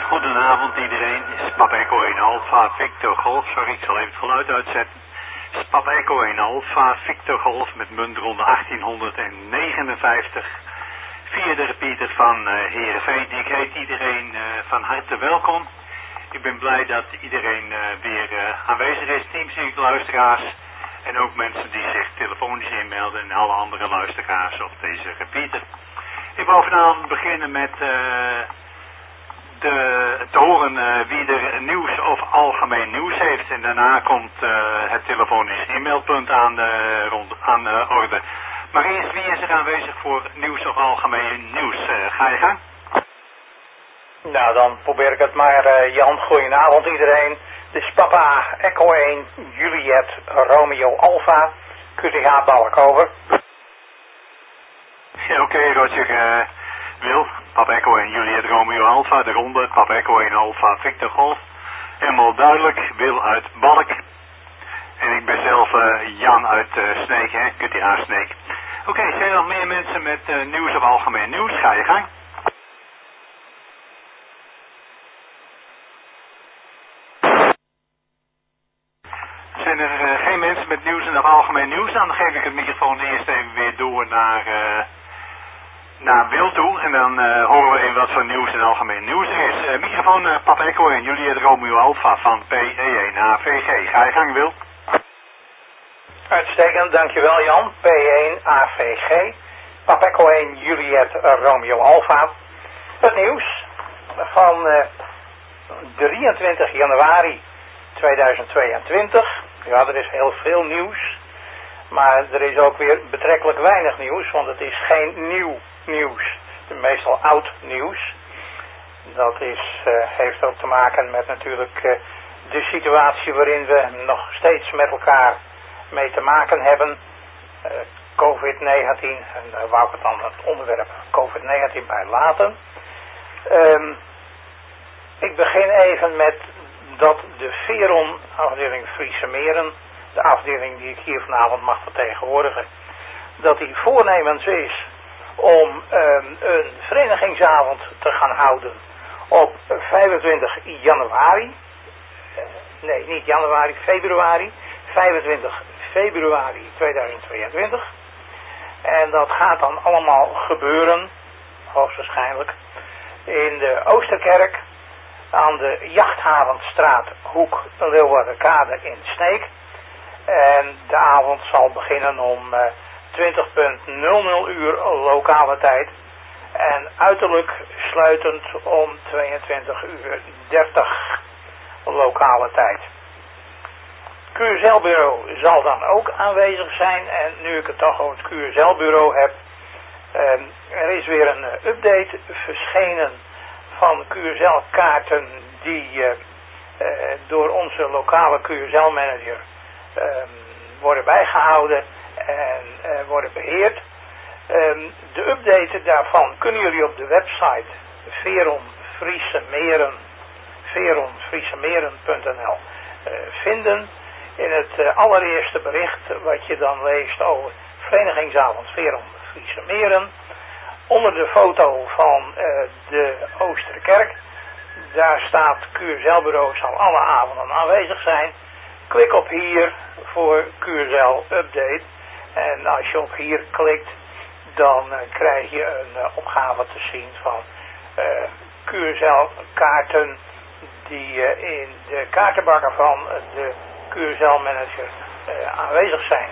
Goedenavond iedereen, Papa Echo 1 Alpha Victor Golf, sorry ik zal even het geluid uitzetten. Papa Echo 1 Alpha Victor Golf met muntronde 1859. Vierde repeater van Heerenveen. Ik heet iedereen van harte welkom. Ik ben blij dat iedereen weer aanwezig is, teamsync luisteraars. En ook mensen die zich telefonisch inmelden en alle andere luisteraars op deze repeater. Ik wil vanavond beginnen met te horen wie er nieuws of algemeen nieuws heeft. En daarna komt het telefonisch e-mailpunt aan de orde. Maar eerst, wie is er aanwezig voor nieuws of algemeen nieuws? Ga je gang? Nou, dan probeer ik het maar. Jan, goedenavond iedereen. Dit is Papa Echo 1, Juliet, Romeo Alpha, QTH Balkover. Ja, oké, Roger. Wil, Papa Echo 1, Juliet, Romeo Alpha, de ronde, Papa Echo 1 Alpha, Victor Golf. Helemaal duidelijk, Wil uit Balk. En ik ben zelf Jan uit Sneek, hè, QTH Sneek. Oké, zijn er nog meer mensen met nieuws of algemeen nieuws? Ga je gang. Zijn er geen mensen met nieuws en of algemeen nieuws? Dan geef ik het microfoon eerst even weer door naar Wil toe. En dan horen we even wat voor nieuws en algemeen nieuws er is. Microfoon Papa Echo en Juliet Romeo Alpha van P1AVG. Ga je gang, Wil. Uitstekend, dankjewel Jan. P1AVG. Papa Echo 1, Juliet Romeo Alpha. Het nieuws van 23 januari 2022. Ja, er is heel veel nieuws. Maar er is ook weer betrekkelijk weinig nieuws, want het is geen nieuw nieuws. Meestal oud nieuws. Dat heeft ook te maken met natuurlijk de situatie waarin we nog steeds met elkaar mee te maken hebben. COVID-19, en daar wou ik het dan het onderwerp COVID-19 bij laten. Ik begin even met dat de Veron afdeling Friese Meren, de afdeling die ik hier vanavond mag vertegenwoordigen, dat die voornemens is om een verenigingsavond te gaan houden op 25 januari. Nee, niet januari, februari. 25 februari 2022. En dat gaat dan allemaal gebeuren, hoogstwaarschijnlijk, in de Oosterkerk aan de Jachthavenstraat, hoek Leeuwardenkade in Sneek. En de avond zal beginnen om 20:00 uur lokale tijd. En uiterlijk sluitend om 22:30 lokale tijd. QSL-bureau zal dan ook aanwezig zijn. En nu ik het toch over het QSL-bureau heb. Er is weer een update verschenen van QSL-kaarten die door onze lokale QSL-manager worden bijgehouden en worden beheerd. De update daarvan kunnen jullie op de website veronfriesemeren.nl vinden. In het allereerste bericht wat je dan leest over verenigingsavond Veron Friese Meren. Onder de foto van de Oosterkerk, daar staat QSL-bureau zal alle avonden aanwezig zijn. Klik op hier voor QSL Update. En als je op hier klikt, dan krijg je een opgave te zien van QSL-kaarten die in de kaartenbakken van de QSL-manager aanwezig zijn.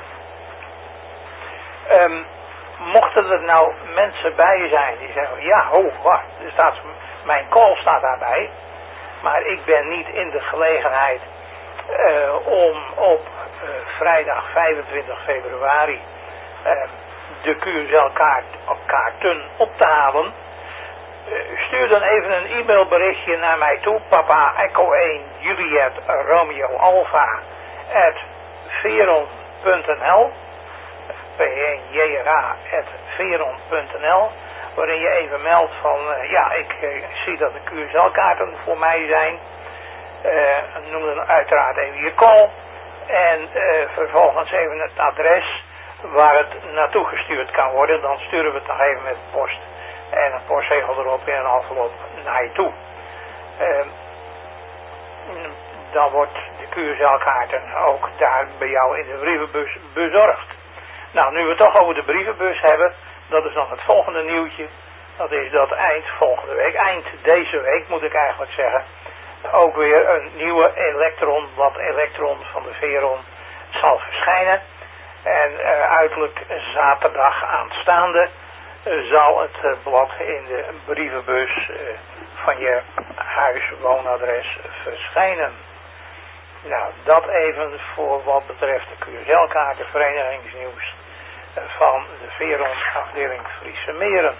Mochten er nou mensen bij zijn die zeggen, ja, wacht, mijn call staat daarbij, maar ik ben niet in de gelegenheid om op vrijdag 25 februari de QSL-kaarten op te halen. Stuur dan even een e-mailberichtje naar mij toe, Papa Echo 1 Juliet Romeo Alpha @veron.nl p1jra@veron.nl, waarin je even meldt van ik zie dat de QSL-kaarten voor mij zijn. Noem dan uiteraard even je call en vervolgens even het adres waar het naartoe gestuurd kan worden. Dan sturen we het nog even met post en een postzegel erop in een envelop naar je toe. Dan wordt de QSL-kaarten ook daar bij jou in de brievenbus bezorgd. Nou, nu we het toch over de brievenbus hebben, dat is dan het volgende nieuwtje. Dat is dat eind volgende week, eind deze week moet ik eigenlijk zeggen, ook weer een nieuwe blad Elektron van de Veron zal verschijnen. En uiterlijk zaterdag aanstaande zal het blad in de brievenbus van je huis-woonadres verschijnen. Nou, dat even voor wat betreft de QSL-kaarten verenigingsnieuws van de Veron afdeling Friese Meren.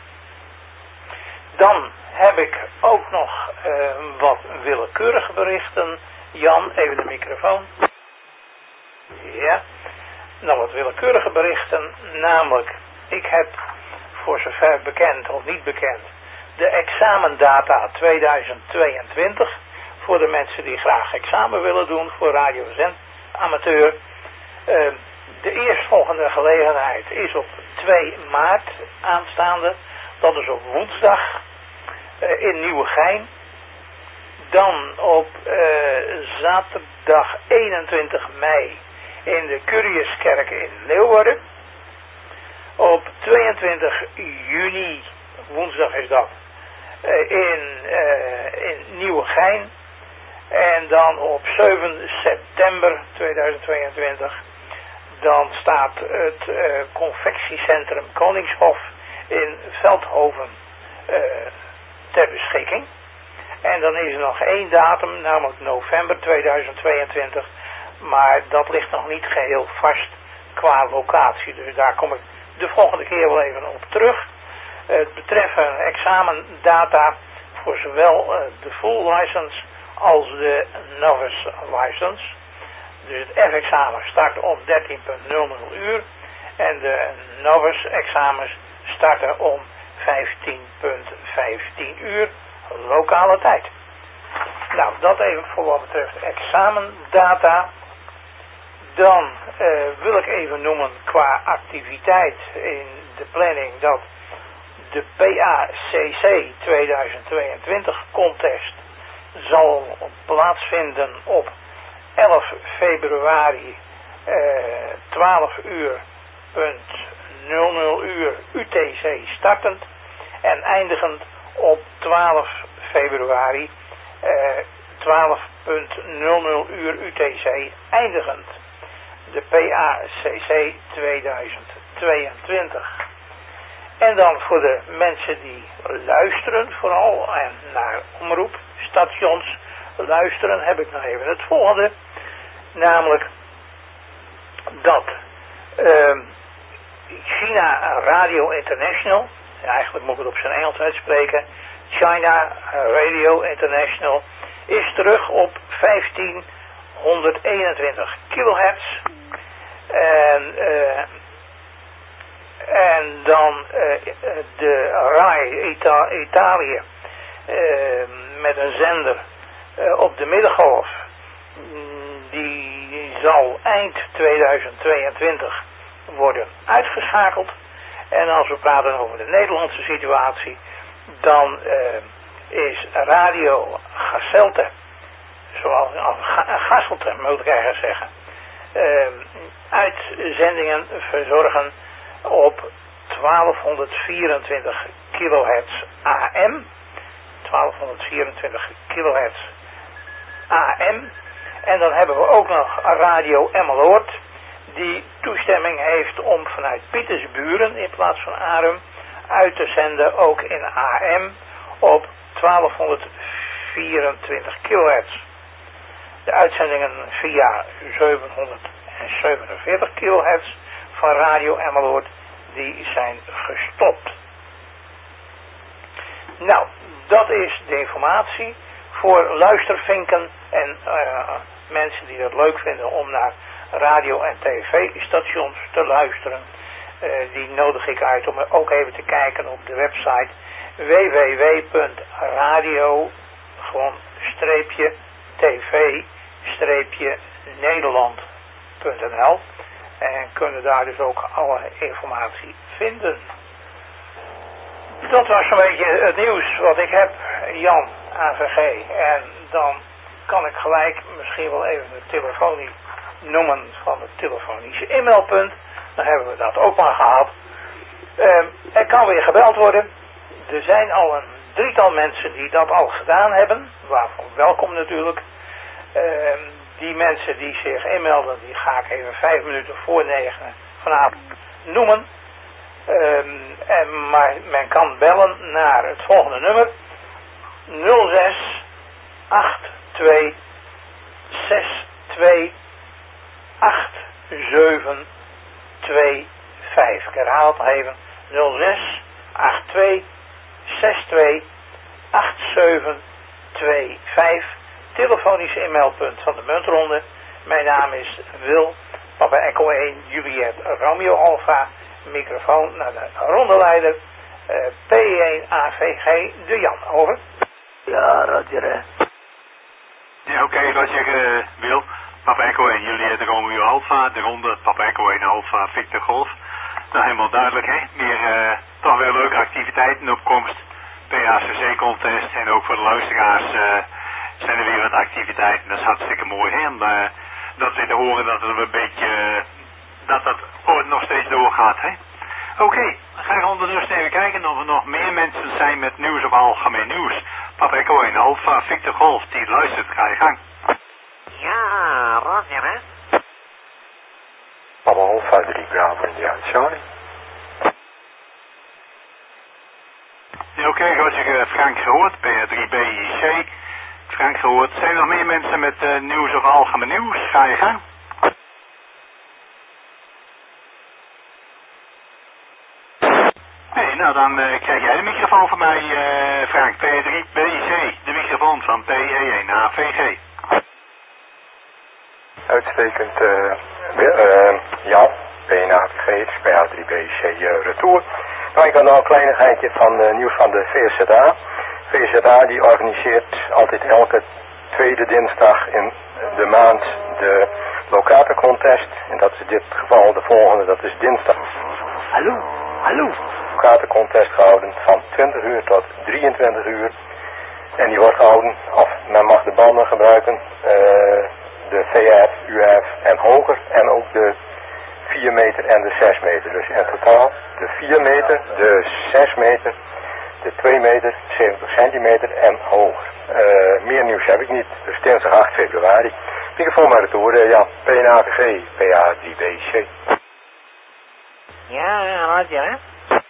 Dan heb ik ook nog wat willekeurige berichten. Jan, even de microfoon. Ja, nou wat willekeurige berichten, namelijk ik heb voor zover bekend of niet bekend de examendata 2022 voor de mensen die graag examen willen doen voor radiozend amateur. De eerstvolgende gelegenheid is op 2 maart aanstaande, dat is op woensdag in Nieuwegein. Dan op zaterdag 21 mei in de Curiuskerk in Leeuwarden. Op 22 juni, woensdag is dat, in Nieuwegein. En dan op 7 september 2022, dan staat het confectiecentrum Koningshof in Veldhoven ter beschikking. En dan is er nog 1 datum, namelijk november 2022. Maar dat ligt nog niet geheel vast qua locatie. Dus daar kom ik de volgende keer wel even op terug. Het betreft examendata voor zowel de full license als de novice license. Dus het F-examen start om 13:00 uur. En de novice examens starten om 15:15 uur lokale tijd. Nou, dat even voor wat betreft examendata. Dan wil ik even noemen qua activiteit in de planning dat de PACC 2022 contest zal plaatsvinden op 11 februari 12:00 UTC startend en eindigend op 12 februari 12:00 UTC eindigend. De PACC 2022. En dan voor de mensen die luisteren vooral en naar omroepstations luisteren, heb ik nog even het volgende. Namelijk dat China Radio International, eigenlijk moet ik het op zijn Engels uitspreken, China Radio International is terug op 1521 kilohertz. En dan de RAI Italië met een zender op de middengolf. Die zal eind 2022 worden uitgeschakeld. En als we praten over de Nederlandse situatie, dan is Radio Gasselte, zoals Gasselte moet ik eigenlijk zeggen, uitzendingen verzorgen op 1224 kilohertz AM. 1224 kilohertz AM. En dan hebben we ook nog Radio Emmeloord, die toestemming heeft om vanuit Pietersburen in plaats van Arum uit te zenden ook in AM op 1224 kilohertz. De uitzendingen via 747 kilohertz van Radio Emmeloord, die zijn gestopt. Nou, dat is de informatie voor luistervinken en mensen die het leuk vinden om naar radio- en tv-stations te luisteren. Die nodig ik uit om ook even te kijken op de website www.radio-tv-nederland.nl en kunnen daar dus ook alle informatie vinden. Dat was een beetje het nieuws wat ik heb, Jan, AVG. En dan kan ik gelijk misschien wel even de telefonie noemen van het telefonische e-mailpunt. Dan hebben we dat ook maar gehad. Er kan weer gebeld worden. Er zijn al een drietal mensen die dat al gedaan hebben. Waarvan welkom natuurlijk. Die mensen die zich inmelden, die ga ik even 5 minuten voor 9 vanavond noemen. Maar men kan bellen naar het volgende nummer. 06 82 62 87 25. Ik herhaal het nog even. 06 82 62 87 25. Telefonische e-mailpunt van de muntronde. Mijn naam is Wil, Papa Echo 1, Juliet Romeo Alpha. Microfoon naar de rondeleider P1 AVG de Jan. Over. Ja, Roger, hè. Ja, oké, Roger, Wil, Papa Echo 1, Juliet Romeo Alpha, de ronde, Papa Echo 1 Alpha, Victor Golf. Nou, helemaal duidelijk, hè. Meer toch weer leuke activiteiten op komst. PACC-contest en ook voor de luisteraars zijn er weer wat activiteiten. Dat is hartstikke mooi, hè. En dat we te horen dat het een beetje, dat nog steeds doorgaat, hè. Oké, dan ga ik ondertussen even kijken of er nog meer mensen zijn met nieuws op algemeen nieuws. Papa Echo 1 Alpha, Victor Golf, die luistert, ga je gang. Ja, Roger, hè. Papa Alpha 3 Bravo India Charlie. Ja, oké, Roger, Frank gehoord, PR3BIC. Frank gehoord. Zijn er nog meer mensen met nieuws of algemeen nieuws? Ga je gang. Nee, nou dan krijg jij de microfoon van mij, Frank. PR3BIC, de microfoon van PE1AVG. Uitstekend, ja, PNAVG, PA3BC retour. Nou, ik had nog een kleinigheidje van nieuws van de VSZA. VSZA die organiseert altijd elke tweede dinsdag in de maand de locatorcontest. En dat is in dit geval de volgende, dat is dinsdag. Hallo, hallo. Locatorcontest gehouden van 20 uur tot 23 uur. En die wordt gehouden, of men mag de banden gebruiken, de VF, UF en hoger. En ook de 4 meter en de 6 meter. Dus in totaal de 4 meter, de 6 meter, de 2 meter, 70 centimeter en hoger. Meer nieuws heb ik niet. Dus dinsdag 8 februari. Microfoon maar retour, ja, PNAVG, PA3BC. Ja, Roger, hè.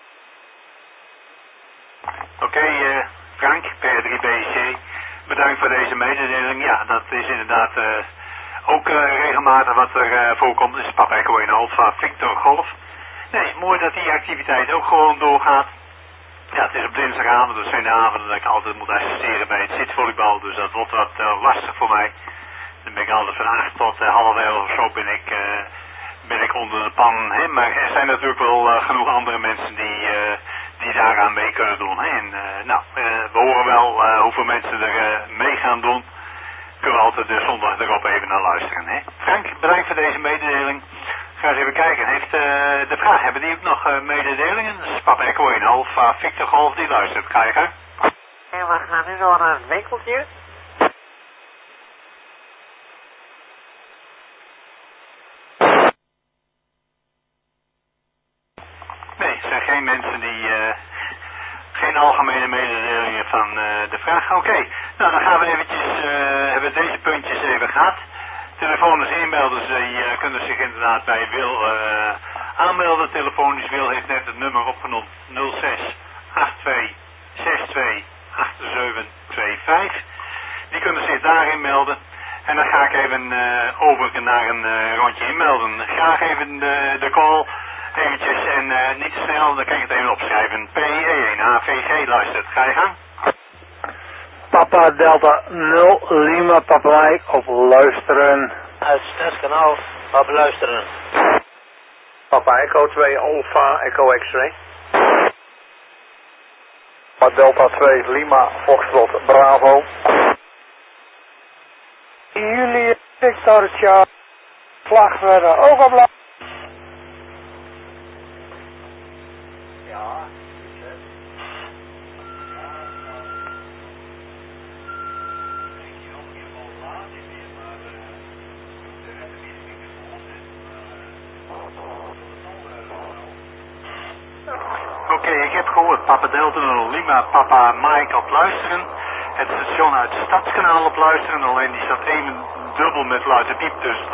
Oké, Frank, PR3BC. Bedankt voor deze mededeling. Ja, dat is inderdaad ook regelmatig wat er voorkomt. Dus Papa Echo 1 Alpha, Victor Golf. Nee, mooi dat die activiteit ook gewoon doorgaat. Ja, het is op dinsdagavond, dat zijn de avonden dat ik altijd moet assisteren bij het zitvolleybal. Dus dat wordt wat lastig voor mij. Dan ben ik altijd van 8 tot half 11 of zo ben ik onder de pan. Hè? Maar er zijn natuurlijk wel genoeg andere mensen die daaraan mee kunnen doen. Hè? En we horen wel hoeveel mensen er mee gaan doen. Kunnen we altijd de zondag erop even naar luisteren. Hè? Frank, bedankt voor deze mededeling. Ga eens even kijken. Heeft de vraag, hebben die ook nog mededelingen? Dus Papa Echo 1 Alpha, Victor Golf, die luistert. Ga je gang. En we gaan nu door naar het winkeltje. Nee, er zijn geen mensen die... geen algemene mededelingen van de vraag. Oké, nou dan gaan we eventjes... hebben we deze puntjes even gehad. Telefonisch inmelders die kunnen zich inderdaad bij Wil aanmelden. Telefonisch Wil heeft net het nummer opgenomen. 06 82 62 87 25. Die kunnen zich daarin melden. En dan ga ik even over naar een rondje inmelden. Graag even de call eventjes en niet te snel, dan kan ik het even opschrijven. PE1 AVG luistert. Ga je gang? Papa Delta 0 Lima Papa Mike op luisteren. Het SNES-kanaal, op luisteren. Papa Echo 2 Alpha Echo X-ray. Papa Delta 2 Lima Foxtrot Bravo. Jullie Victor Charlie vlag verder ook op luisteren. gehoord. Papa Delta Lima, Papa Mike op luisteren. Het station uit het Stadskanaal op luisteren. Alleen die staat even dubbel met luide piep.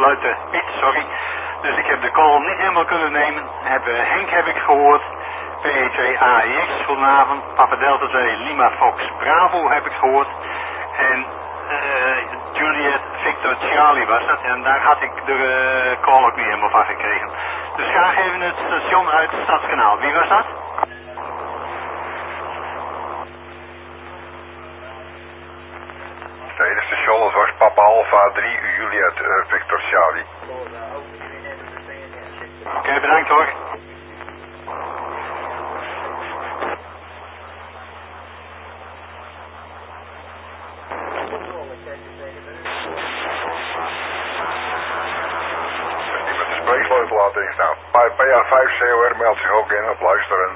Dus ik heb de call niet helemaal kunnen nemen. Henk heb ik gehoord. PE2 AEX vanavond. Papa Delta 2 Lima Fox Bravo heb ik gehoord. En Juliet Victor Charlie was dat. En daar had ik de call ook niet helemaal van gekregen. Dus graag even het station uit het Stadskanaal. Wie was dat? Nee, de station dat was Papa Alpha 3 Juliet Victor Charlie. Oké, bedankt hoor. Spreeksleutel laten instaan. PA5 COR meldt zich ook in op luisteren.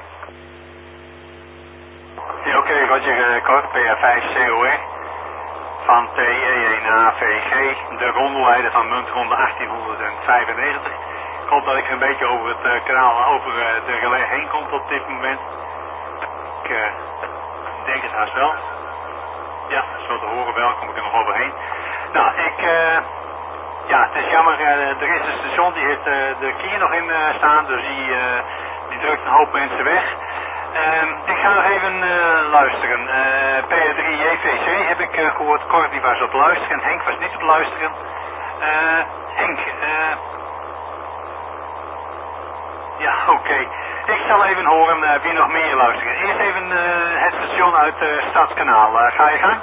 Ja, oké, Roger Kort, PA5 COR van TE1AVG, de rondeleider van muntronde 1895. Ik hoop dat ik een beetje over het kanaal, over de relais heen kom op dit moment. Ik denk het haast wel. Ja, zo te horen wel, kom ik er nog overheen. Nou, ja, het is jammer, er is een station die heeft de kier nog in staan, dus die drukt een hoop mensen weg. Ik ga nog even luisteren. PR3 JVC heb ik gehoord, Cor die was op luisteren, Henk was niet op luisteren. Henk, ja, oké. Ik zal even horen wie nog meer luisteren. Eerst even het station uit Stadskanaal. Ga je gang?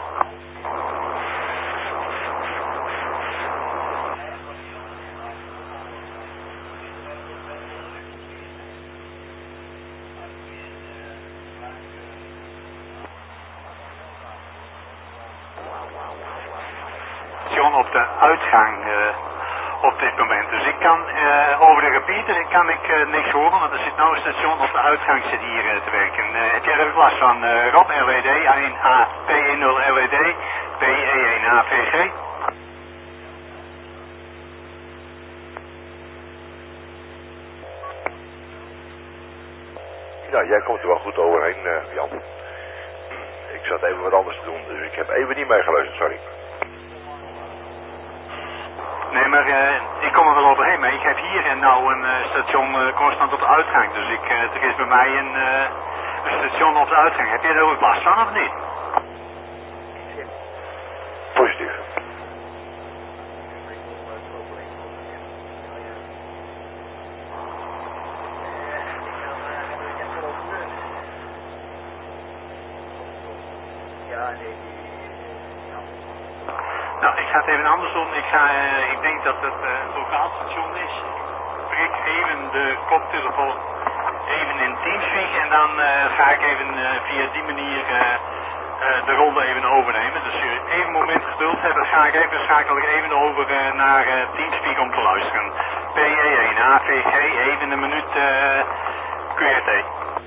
Op de uitgang op dit moment. Dus ik kan over de repeater kan ik niks horen, want er zit nou een station op de uitgang zit hier te werken. Heb jij er last van? Rob LED, A1A, PE0 LED, PE1 AVG? Ja, jij komt er wel goed overheen, Jan. Ik zat even wat anders te doen, dus ik heb even niet meegeluisterd, sorry. Nee, maar ik kom er wel overheen, maar ik heb hier en nou een station constant op de uitgang. Dus er is bij mij een station op de uitgang. Heb jij er ook last van of niet? Positief. Nou, ik ga het even anders doen. Ik denk dat het een lokaal station is. Ik prik even de koptelefoon even in Teamspeak en dan ga ik even via die manier de ronde even overnemen. Dus even een moment geduld hebben, schakel ik even over naar Teamspeak om te luisteren. PE1 AVG, even een minuut QRT.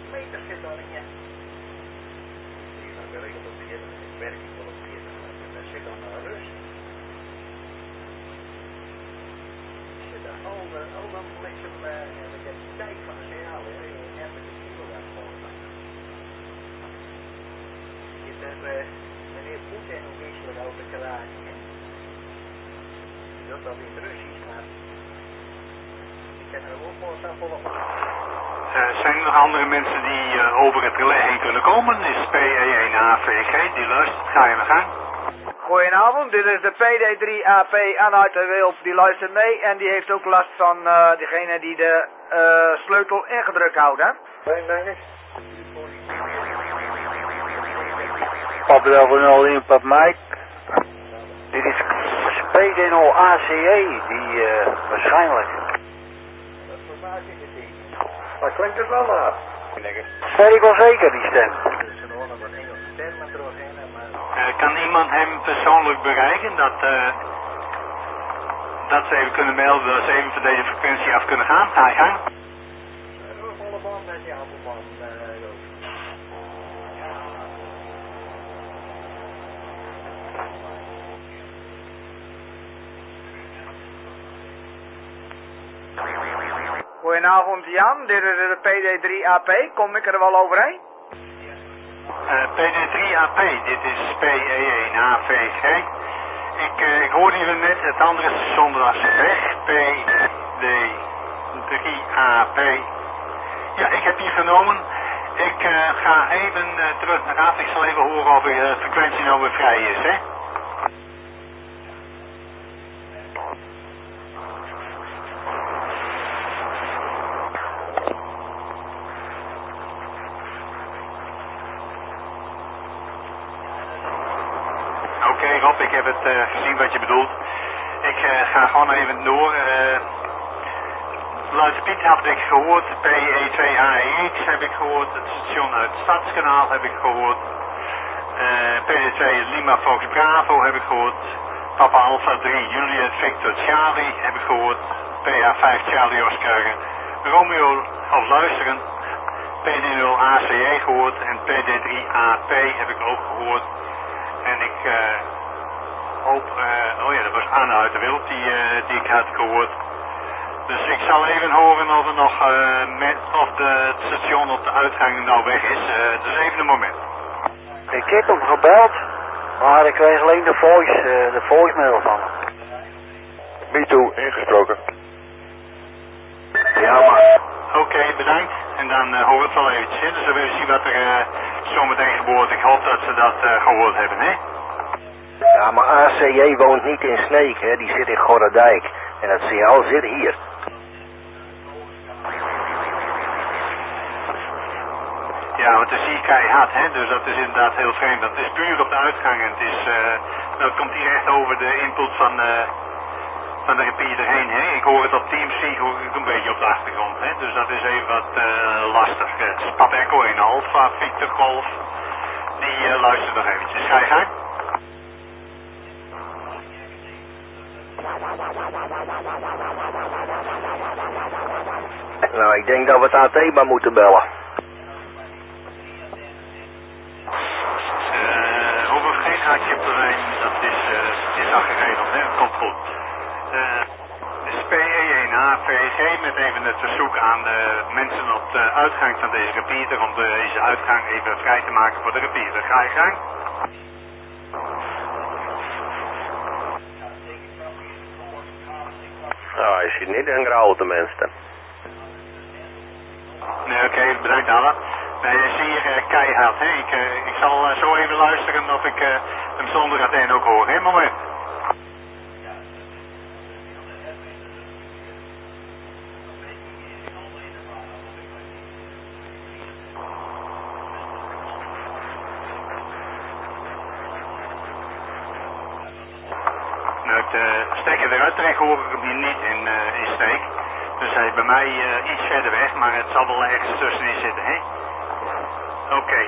Meneer Poetin ook wisselijk over te raken. Dat in het Russisch, maar ik ken er ook wel zo volop. Zijn er nog andere mensen die over het relais heen kunnen komen? Is PE1 AVG, die luistert, ga je maar gang. Goedenavond, dit is de PD3AP Anhalt de Wilp, die luistert mee en die heeft ook last van degene die de sleutel ingedrukt houdt, hè? Papa Delta 0 Pap Mike. Dit is PD0 ACE, die waarschijnlijk. Maar klinkt het wel naar? Weet ik wel zeker, die stem. Kan iemand hem persoonlijk bereiken dat ze even kunnen melden dat ze even van deze frequentie af kunnen gaan? Ga je gang. Goedenavond Jan, dit is de PD3AP, kom ik er wel overheen? PD3AP, dit is PE1AVG. Ik hoorde jullie net, het andere station was weg. PD3AP. Ja, ik heb hier genomen. Ik ga even terug naar af. Ik zal even horen of de frequentie nou weer vrij is, hè. Oké, Rob, ik heb het gezien wat je bedoelt. Ik ga gewoon even door. Luid Piet heb ik gehoord, PE2AEX heb ik gehoord, het station uit het Stadskanaal heb ik gehoord, PD2 Lima Fox Bravo heb ik gehoord, Papa Alpha 3 Juliet Victor Charlie heb ik gehoord, PA5 Charlie Oscar Romeo of luisteren, PD0 ACE gehoord en PD3AP heb ik ook gehoord. En ik hoop, oh ja, dat was Anne uit de Wild die ik had gehoord. Dus ik zal even horen of er nog of het station op de uitgang nou weg is. Dus even een moment. Ik heb hem gebeld, maar ik kreeg alleen de voicemail van hem. Me too, ingesproken. Ja, maar. Oké, bedankt. En dan horen we het wel eventjes. Dus dan willen we zien wat er zometeen gebeurt. Ik hoop dat ze dat gehoord hebben, hè? Ja, maar ACJ woont niet in Sneek, hè. Die zit in Gorredijk. En het signaal zit hier. Ja, want het is hier keihard, hè, dus dat is inderdaad heel vreemd. Dat is puur op de uitgang en het is, dat komt hier echt over de input van de repeater heen, hè. Ik hoor het op Teamspeak, hoor ik een beetje op de achtergrond, hè, dus dat is even wat lastig. Het is Pap Echo in Alpha, Victor Golf, die luistert nog eventjes. Ga je gang? Nou, ik denk dat we het AT maar moeten bellen. Hoeven geen haakje op de lijn, dat is al geregeld, hè, dat komt goed. Dus PE1AVG met even het verzoek aan de mensen op de uitgang van deze repeater om deze uitgang even vrij te maken voor de repeater. Ga je gang? Nou, hij zit niet in grauw tenminste. Nee, oké, bedankt Anna. Nee, hij is hier keihard, hè. Ik zal zo even luisteren of ik hem zonder Athene ook hoor, hè. Moment. Nou, het stekker eruit trek hoor ik hem hier niet in steek. Dus hij is bij mij iets verder weg, maar het zal wel ergens tussenin zitten, hè? Oké.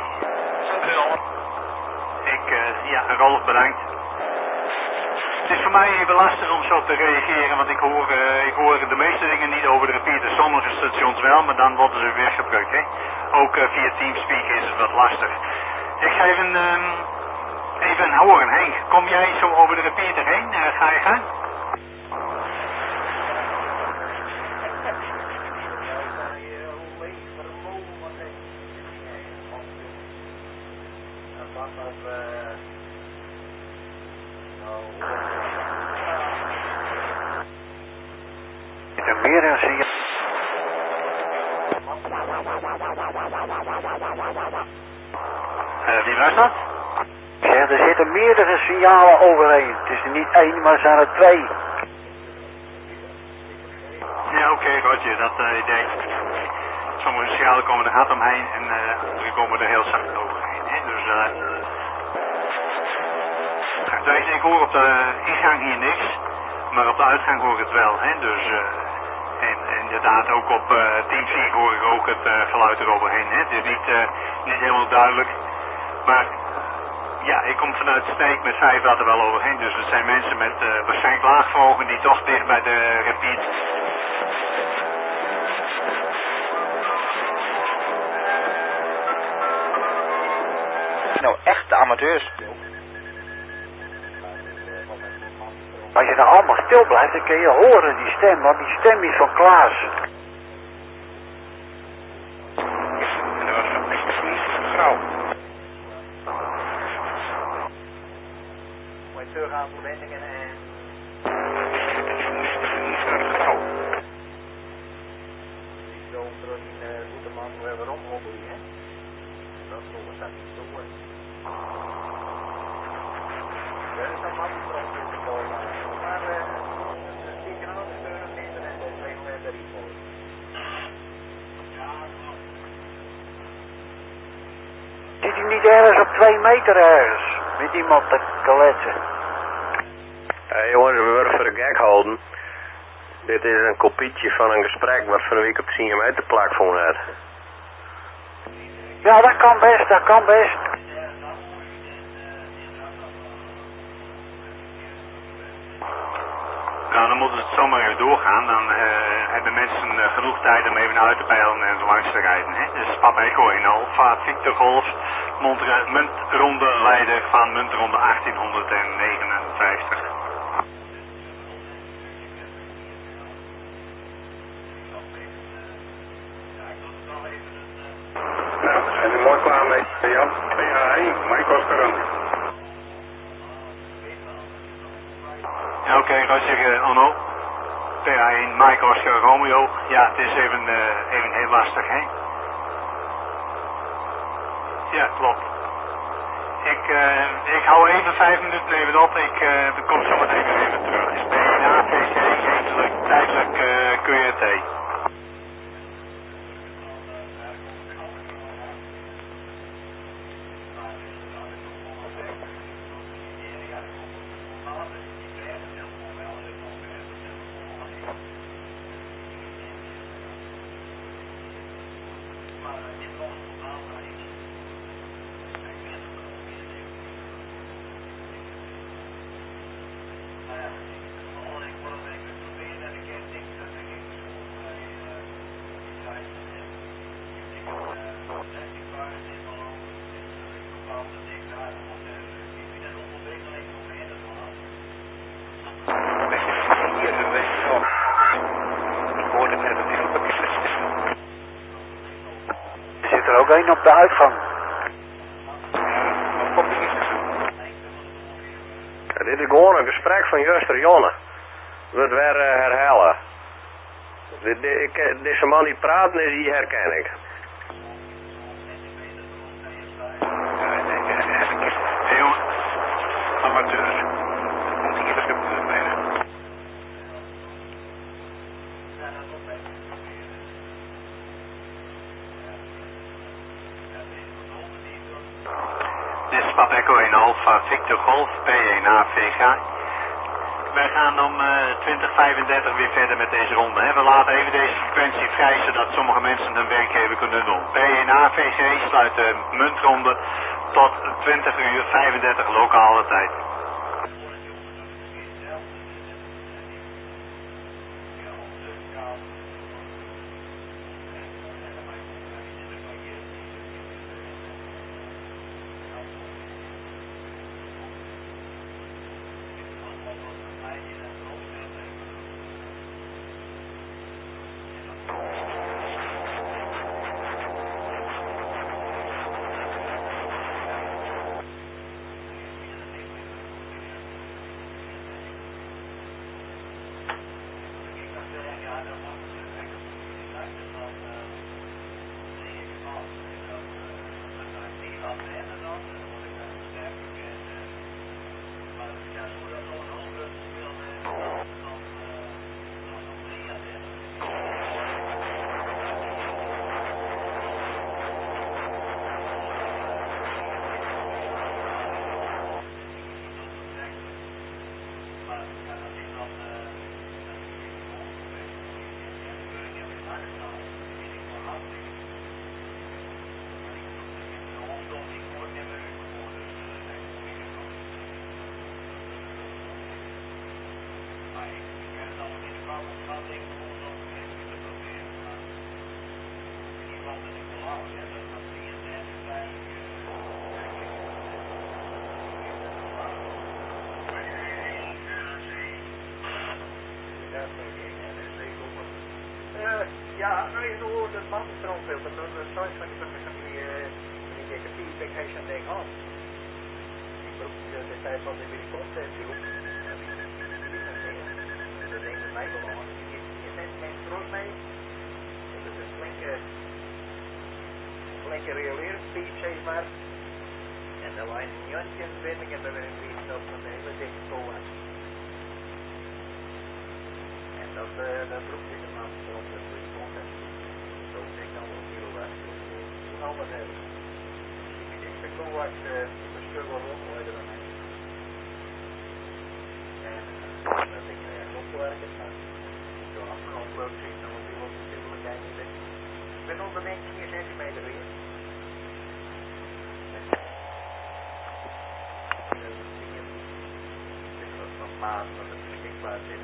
Ja, Rolf, bedankt. Het is voor mij even lastig om zo te reageren, want ik hoor de meeste dingen niet over de repeater. Sommige stations wel, maar dan worden ze weer gebruikt, hè? Ook via Teamspeak is het wat lastig. Ik ga even horen, Henk. Kom jij zo over de repeater heen? Ga je gaan? Meer een signaal. Wie was dat? Ik zeg, er zitten meerdere signalen overheen. Het is er niet één, maar er zijn er twee. Ja, oké, Roger, dat idee. Sommige signalen komen er hard omheen en andere komen er heel zacht overheen. Hè? Dus, ik hoor op de ingang hier niks, maar op de uitgang hoor ik het wel. Hè? Dus, en inderdaad ook op Teamspeak hoor ik ook het geluid eroverheen. Hè? Het is niet helemaal duidelijk, maar ja, ik kom vanuit de steek met 5 watt er wel overheen. Dus het zijn mensen met waarschijnlijk laagvermogen die toch dicht bij de repeat. Nou, echte amateurs. Als je nou allemaal stil blijft, dan kun je horen die stem, want die stem is van Klaas. Grauw. met teruggaanverbindingen en... Ik wil er in Boeterman weer weer omhobbelen, hè? Dat volgens dat niet zo mooi. Er is een man die erom in te komen. Maar de steken aan de steunen minder en dat zijn we erin voor. Zit hij niet ergens op 2 meter ergens? Met iemand te kletsen? Jongens, we worden voor de gek houden. Dit is een kopietje van een gesprek wat van een week op de 10 meter plak van had. Ja, dat kan best, dat kan best. Nou, dan moet het zomaar even doorgaan. Dan hebben mensen genoeg tijd om even uit te peilen en zo langs te rijden. Hè? Dus Papa Echo in Alfa, Victor Golf, muntronde leider van muntronde 1859. Nou, we zijn nu mooi klaar mee. Jan, PH1, Mike Oscar. Ja, oké, ik ga zeggen, Onno. PH1, Mike Oscar Romeo. Ja, het is even heel lastig, hè? Ja, klopt. Ik hou even 5 minuten even op. Ik kom zo meteen weer even terug. PNA, VC, tijdelijk QRT. Er zit er ook één op de uitgang. Ja, dit is gewoon een gesprek van Juster Jonne. We het weer herhalen. Deze man die praat, die herken ik. Hey jongen, amateur. Moet ik even de bijna. Dit is Papa Echo in Alfa, Victor Golf, P1A, VG. Wij gaan om 20:35 weer verder met deze ronde. Hè. We laten even deze frequentie vrij, zodat sommige mensen hun werk even kunnen doen. P1A, VG sluit de muntronde tot 20:35 lokale tijd. Ja, nou je hoort het magnetronfilter, dat is zoiets van die dikke feedback heeft zo'n ding aan. Die broek, hij van de content doet. Dat denk ik mij wel aan. Je neemt geen strooi mee. Dat is een flinke rioleringspeech, zeg maar. En dan waren een jantje ben ik en dan ben ik weer op een hele dikke koolhuis. En dat roept in de maand van de content. Zo denk ik al een kilo weg. Toen al wat hebben. De koolhuis stuk wel opleiden dan heen. En dat ik opwerken, maar zo afgelopen leuk zien, dan moet je wel natuurlijk kijken. Ik ben onder 19 centimeter weer. Van maat dat het beschikbaar is.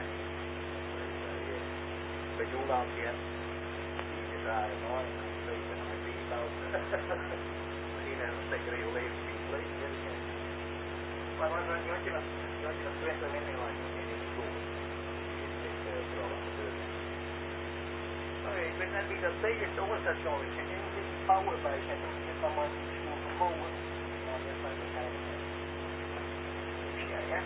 Bij Joeland hier. Die is daar enorm. Ik ben nog een bierbouw. Misschien een stekker heel leven die vlees. Maar wat een jantje dat 20 min in lijn in die school. Die is vooral aan de deur. Ik weet net wie dat tegen het overstation is. Ik denk dat die power bij zet. Dat is dan maar niet school gekomen. Maar dat is maar waarschijnlijk. Ja.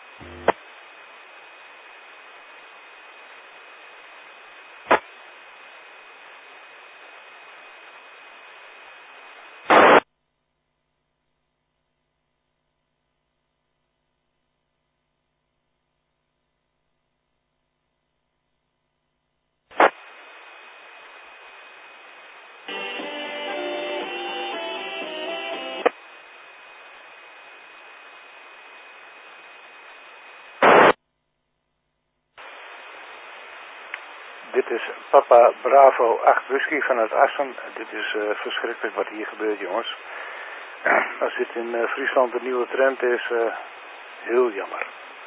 Dit is Papa Bravo 8 Whisky vanuit Assen. Dit is verschrikkelijk wat hier gebeurt, jongens. Als dit in Friesland de nieuwe trend is, heel jammer.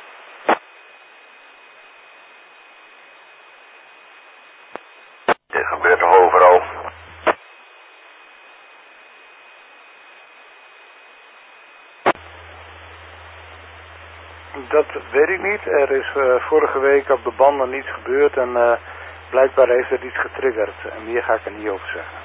Dit gebeurt toch overal? Dat weet ik niet. Er is vorige week op de banden niets gebeurd en blijkbaar heeft het iets getriggerd. En meer ga ik er niet over zeggen.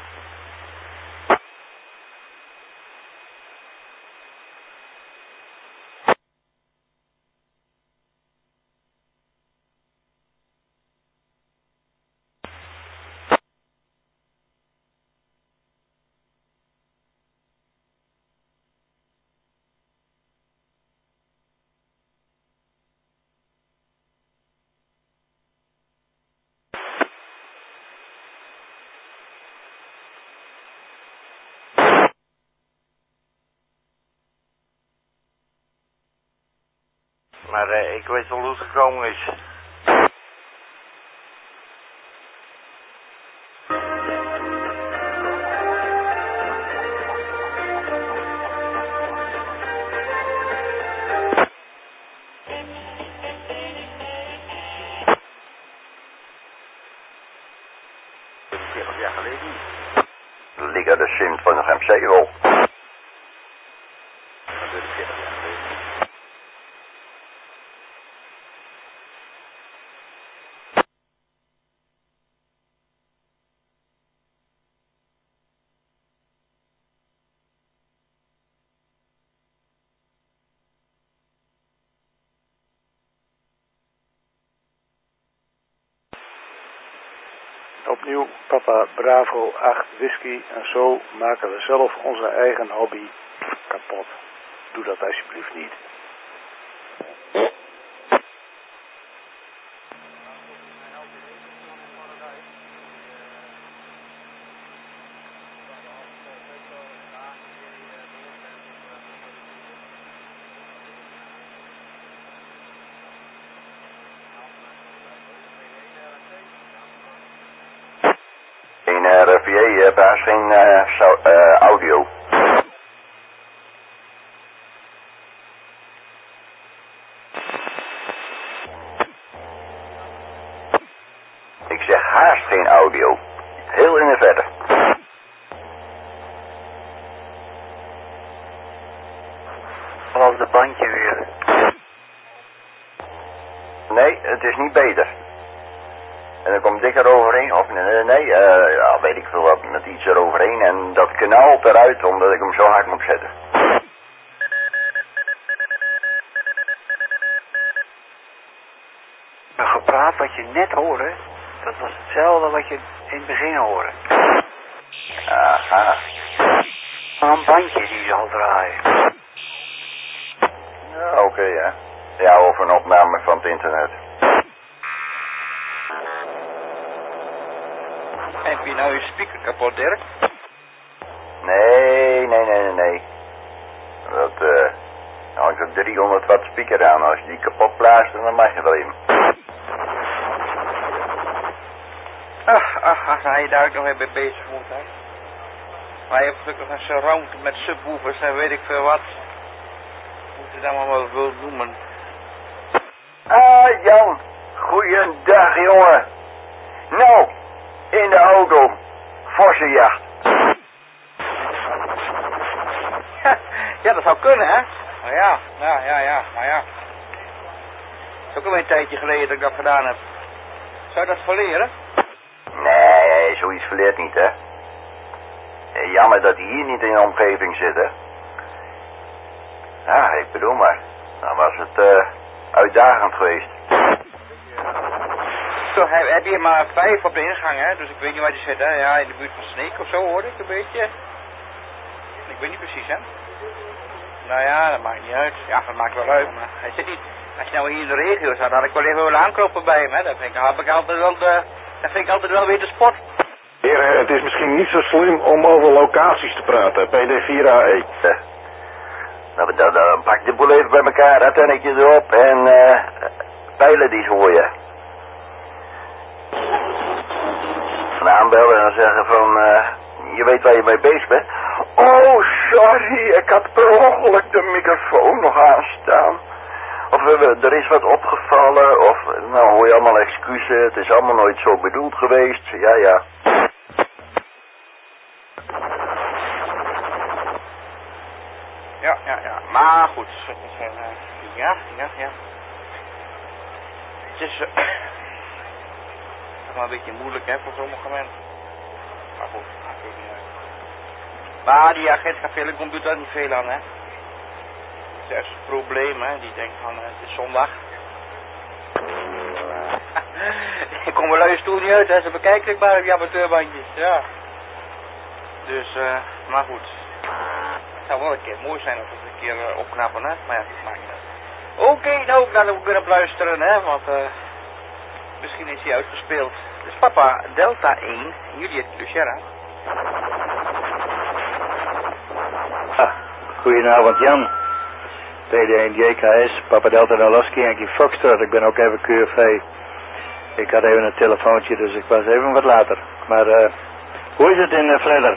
Maar ik weet wel hoe het gekomen is. Dat ligt aan de sim van de MC wel. Opnieuw Papa Bravo 8 Whisky en zo maken we zelf onze eigen hobby kapot. Doe dat alsjeblieft niet. In RVA daar is geen audio. Ik zeg haast geen audio. Heel in de verte. Vanaf de bandje weer. Nee, het is niet beter. En dan komt dik eroverheen, of nee, ja, weet ik veel wat, met iets eroverheen en dat kanaalt eruit omdat ik hem zo hard moet zetten. gepraat wat je net hoorde, dat was hetzelfde wat je in het begin hoorde. Aha. Een bandje die zal draaien. Ja, oké, hè. Ja, of een opname van het internet. Heb je nou je speaker kapot, Dirk? Nee. Dat, hangt een 300 watt speaker aan. Als je die kapot blaast, dan mag je wel in. Als hij daar ook nog even mee bezig moet, hè. Maar je hebt gelukkig een surround met subwoofers en weet ik veel wat. Moet je dat maar wel noemen. Ah, Jan. Goeiedag, jongen. Nou, in de auto. Vossenjacht. Ja, dat zou kunnen, hè? Maar ja. Het is ook al een tijdje geleden dat ik dat gedaan heb. Zou je dat verleren? Nee, zoiets verleert niet, hè. Jammer dat hij hier niet in de omgeving zit, hè. Ja, ik bedoel maar. Dan was het uitdagend geweest. Zo, heb je maar 5 op de ingang, hè? Dus ik weet niet waar die zit, hè? Ja, in de buurt van Sneek of zo, hoorde ik een beetje. Ik weet niet precies, hè? Nou ja, dat maakt niet uit. Ja, dat maakt wel uit, maar hij zit niet... Als je nou hier in de regio zat, had ik wel even willen aankloppen bij hem, hè? Dat vind ik altijd wel weer de sport. Heren, het is misschien niet zo slim om over locaties te praten, PD4AE. Nou, dan pak de boel even bij elkaar, antennetje erop en pijlen die hoor je. Van aanbellen en dan zeggen van, je weet waar je mee bezig bent. Oh, sorry, ik had per ongeluk de microfoon nog aanstaan. Of er is wat opgevallen, of nou hoor je allemaal excuses, het is allemaal nooit zo bedoeld geweest, ja. Ja, maar goed, ja. Het is toch wel een beetje moeilijk, hè, voor sommige mensen. Maar goed, maakt ook niet uit. Maar die agent gaat veel computer niet veel aan, hè. Dat is echt het probleem, hè. Die denkt van, het is zondag. Ik kom wel uit je stoel niet uit, hè. Ze bekijken ik maar op die amateurbandjes, ja. Dus, maar goed. Het zou wel een keer mooi zijn als we het een keer opknappen, hè. Maar ja, dat maakt niet uit. Oké, nou, ik laat ook weer op luisteren, hè. Want, misschien is hij uitgespeeld. Dus papa, Delta 1, Juliet Luciera. Goedenavond Jan, PD1 JKS, Papa Delta Noloski, Yankee Foxtrot, ik ben ook even QFV. Ik had even een telefoontje, dus ik was even wat later. Maar hoe is het in Vledder?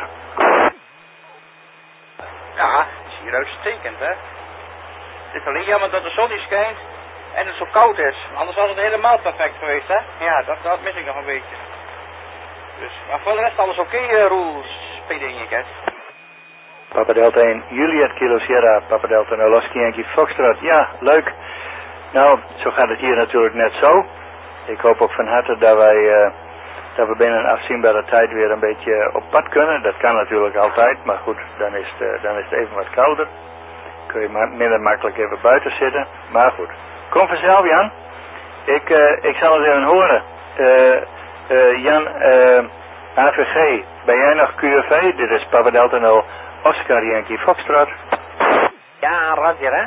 Ja, het is hier uitstekend, hè. Het is alleen jammer dat de zon niet schijnt en het zo koud is. Anders was het helemaal perfect geweest, hè. Ja, dat mis ik nog een beetje. Dus, maar voor de rest alles oké, Roel, PD1 JKS. Papa Delta 1, Juliet Kilo Sierra, Papa Delta Noloski, Yankee Foxtrot. Ja, leuk. Nou, zo gaat het hier natuurlijk net zo. Ik hoop ook van harte dat we binnen een afzienbare tijd weer een beetje op pad kunnen. Dat kan natuurlijk altijd, maar goed, dan is het even wat kouder. Kun je minder makkelijk even buiten zitten. Maar goed, kom vanzelf Jan. Ik zal het even horen. Jan, AVG, ben jij nog QFV? Dit is Papa Delta 0. Oscar Yankee Foxtrot. Ja, Roger, hè?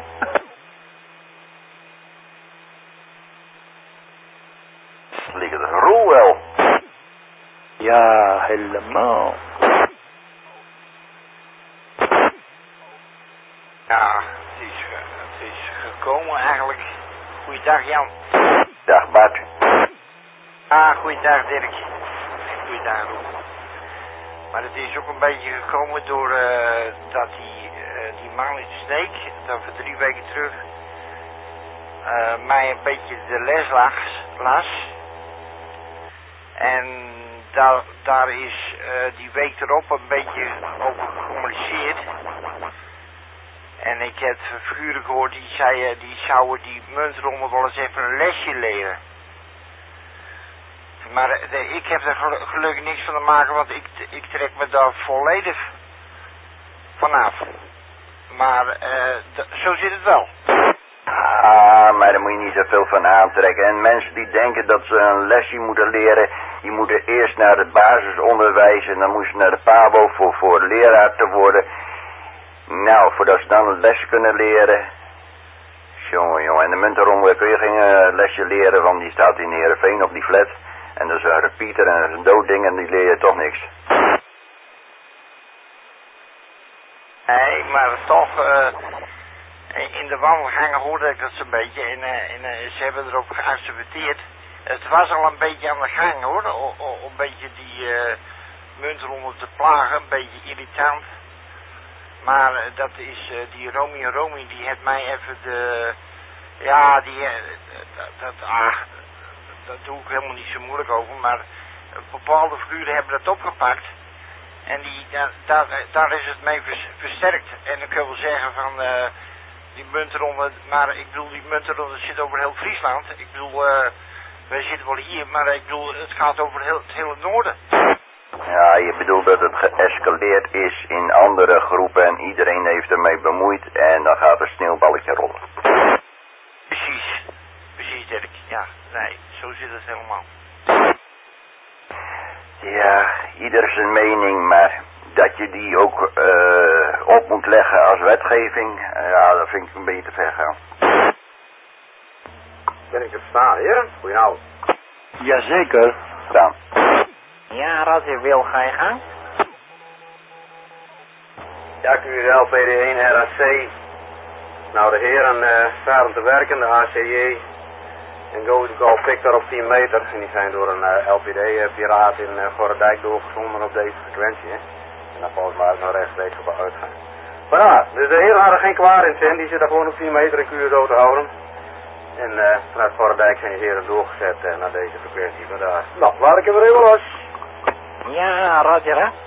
Liggen de Roel wel. Ja, helemaal. Ja, het is gekomen eigenlijk. Goeiedag Jan. Dag Bart. Goeiedag Dirk. Goeiedag Roel. Maar het is ook een beetje gekomen door dat die man in Sneek, dat we 3 weken terug, mij een beetje de les las. En daar is die week erop een beetje over gecommuniceerd. En ik heb figuren gehoord die zeiden, die zouden die muntronde wel eens even een lesje leren. Maar ik heb er gelukkig niks van te maken, want ik trek me daar volledig vanaf. Maar zo zit het wel. maar daar moet je niet zoveel van aantrekken. En mensen die denken dat ze een lesje moeten leren, die moeten eerst naar het basisonderwijs en dan moeten ze naar de PABO voor leraar te worden. Nou, voordat ze dan een les kunnen leren. Jongen, en de muntenronde kun je geen lesje leren, want die staat in Heerenveen op die flat. En dat is een repeater en dat is een dood ding en die leer je toch niks. Nee, maar toch, in de wandelgangen hoorde ik dat zo'n beetje en ze hebben erop geaccepteerd. Het was al een beetje aan de gang hoor, een beetje die muntenronde te plagen, een beetje irritant. Maar dat is, die Romy die heeft mij even daar doe ik helemaal niet zo moeilijk over, maar bepaalde figuren hebben dat opgepakt. En daar is het mee versterkt. En ik kan wel zeggen van die muntenronde, maar ik bedoel die muntenronde zit over heel Friesland. Ik bedoel, wij zitten wel hier, maar ik bedoel het gaat over het hele noorden. Ja, je bedoelt dat het geëscaleerd is in andere groepen en iedereen heeft ermee bemoeid en dan gaat een sneeuwballetje rollen. Precies Dirk, ja, nee, zo zit het helemaal. Ja, ieder zijn mening, maar dat je die ook op moet leggen als wetgeving, ja, dat vind ik een beetje te ver gaan. Ben ik te verstaan, heren? Goedenavond. Jazeker. Staan. Ja, Roger Wil, ga je gang? Ja, QRL, PD1, RAC. Nou, de heren staan te werken, de ACJ. En Go Victor op 10 meter. En die zijn door een LPD-piraat in Gorredijk doorgezonden op deze frequentie. Hè. En dan volgens mij ook nog rechtstreeks op de uitgang. Maar ja, dus de heren hadden geen kwaad in zin. Die zitten gewoon op 10 meter in QRL te houden. En vanuit Gorredijk zijn die heren doorgezet naar deze frequentie vandaag. Nou, laat ik hem er even los. Ja, Roger, hè?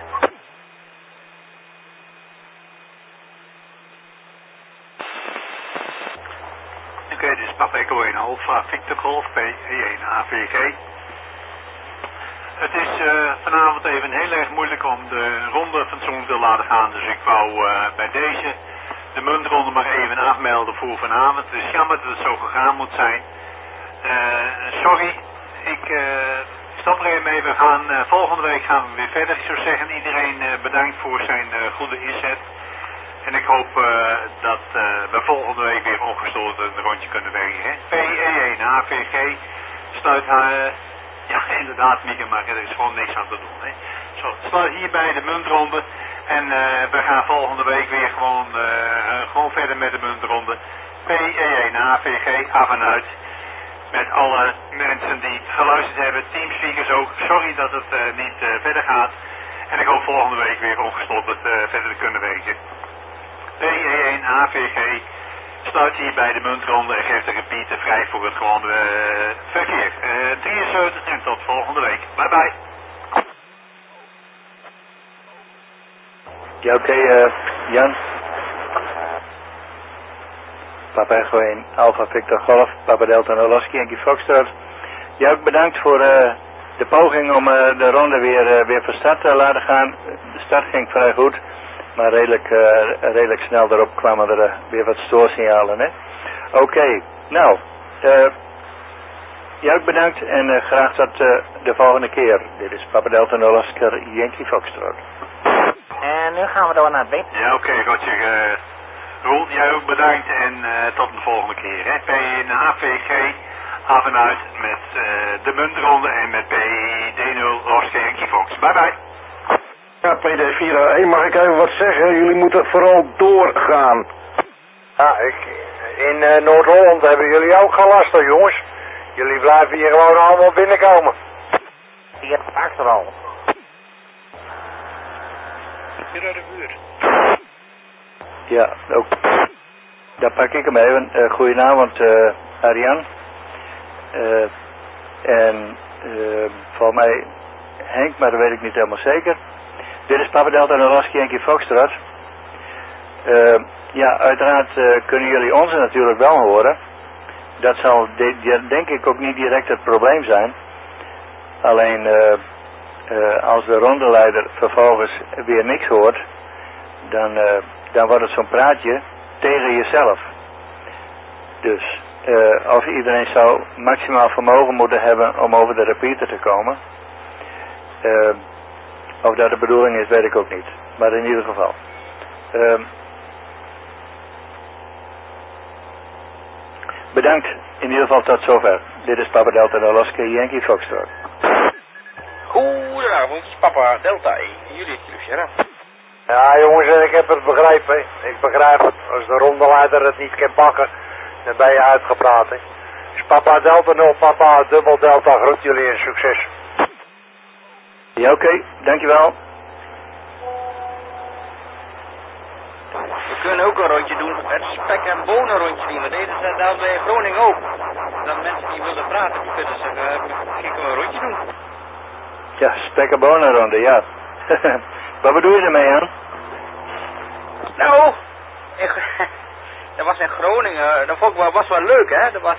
Oké, dit is Papa Echo 1 Alpha Victor Golf P1 AVG. Het is vanavond even heel erg moeilijk om de ronde van Zoom te laten gaan, dus ik wou bij deze de muntronde maar even afmelden voor vanavond. Het is jammer dat het zo gegaan moet zijn. Sorry, ik stop er even mee. We gaan, volgende week gaan we weer verder. Ik zou zeggen, iedereen bedankt voor zijn goede inzet. En ik hoop dat we volgende week weer ongestoord een rondje kunnen werken. PE1 AVG sluit ja inderdaad Mieke, maar er is gewoon niks aan te doen. Hè. Zo, sluit hierbij de muntronde. En we gaan volgende week weer gewoon verder met de muntronde. PE1 AVG af en uit. Met alle mensen die geluisterd hebben, teamspeakers ook. Sorry dat het niet verder gaat. En ik hoop volgende week weer ongestopt verder te kunnen werken. PE1 AVG sluit hier bij de muntronde en geeft de repeater vrij voor het gewone verkeer. 73 en tot volgende week. Bye bye. Ja, oké, Jan. Papa Echo 1 Alpha Victor Golf, Papa Delta Noloski, Yankee Foxtrot. Ja, ook bedankt voor de poging om de ronde weer van start te laten gaan. De start ging vrij goed. Maar redelijk snel daarop kwamen er weer wat stoorsignalen, hè. Oké, nou, ja, ook bedankt en graag tot de volgende keer. Dit is Papa Delta Oscar Yankee Foxtrot. En nu gaan we door naar het bed. Ja, oké, Roger. Roel, jij ook bedankt en tot de volgende keer, hè. PE AVG af en uit met de muntronde en met PD0 Oscar Yankee Fox. Bye bye. Ja, PD4, mag ik even wat zeggen? Jullie moeten vooral doorgaan. Ja, in Noord-Holland hebben jullie ook geen last van, jongens. Jullie blijven hier gewoon allemaal binnenkomen. Hier achteral. Hier uit de buurt. Ja, ook. Daar pak ik hem even. Goedenavond, Arjan. En voor mij Henk, maar dat weet ik niet helemaal zeker. Dit is Papa Delta Noloski Yankee Foxtrot. Ja, uiteraard kunnen jullie ons natuurlijk wel horen. Dat zal denk ik ook niet direct het probleem zijn. Alleen als de rondeleider vervolgens weer niks hoort, dan wordt het zo'n praatje tegen jezelf. Dus Of iedereen zou maximaal vermogen moeten hebben om over de repeater te komen. Of dat de bedoeling is, weet ik ook niet. Maar in ieder geval. Bedankt in ieder geval tot zover. Dit is Papa Delta Alaska Yankee Foxtrot. Goedenavond, Papa Delta 1. Jullie Sierra. Ja jongens, ik heb het begrepen. Ik begrijp het. Als de rondeleider het niet kan pakken, dan ben je uitgepraat. Hè. Dus Papa Delta 0, Papa Dubbel Delta, groet jullie en succes. Ja, oké. Dankjewel. We kunnen ook een rondje doen, het spek- en bonen rondje doen. Dat deden ze daar bij Groningen ook. Dat mensen die willen praten, die kunnen zeggen, misschien kunnen we een rondje doen. Ja, spek- en bonenronde, ja. Wat bedoel je ermee, Jan? Nou, dat was in Groningen, dat vond ik was wel leuk, hè. Dat was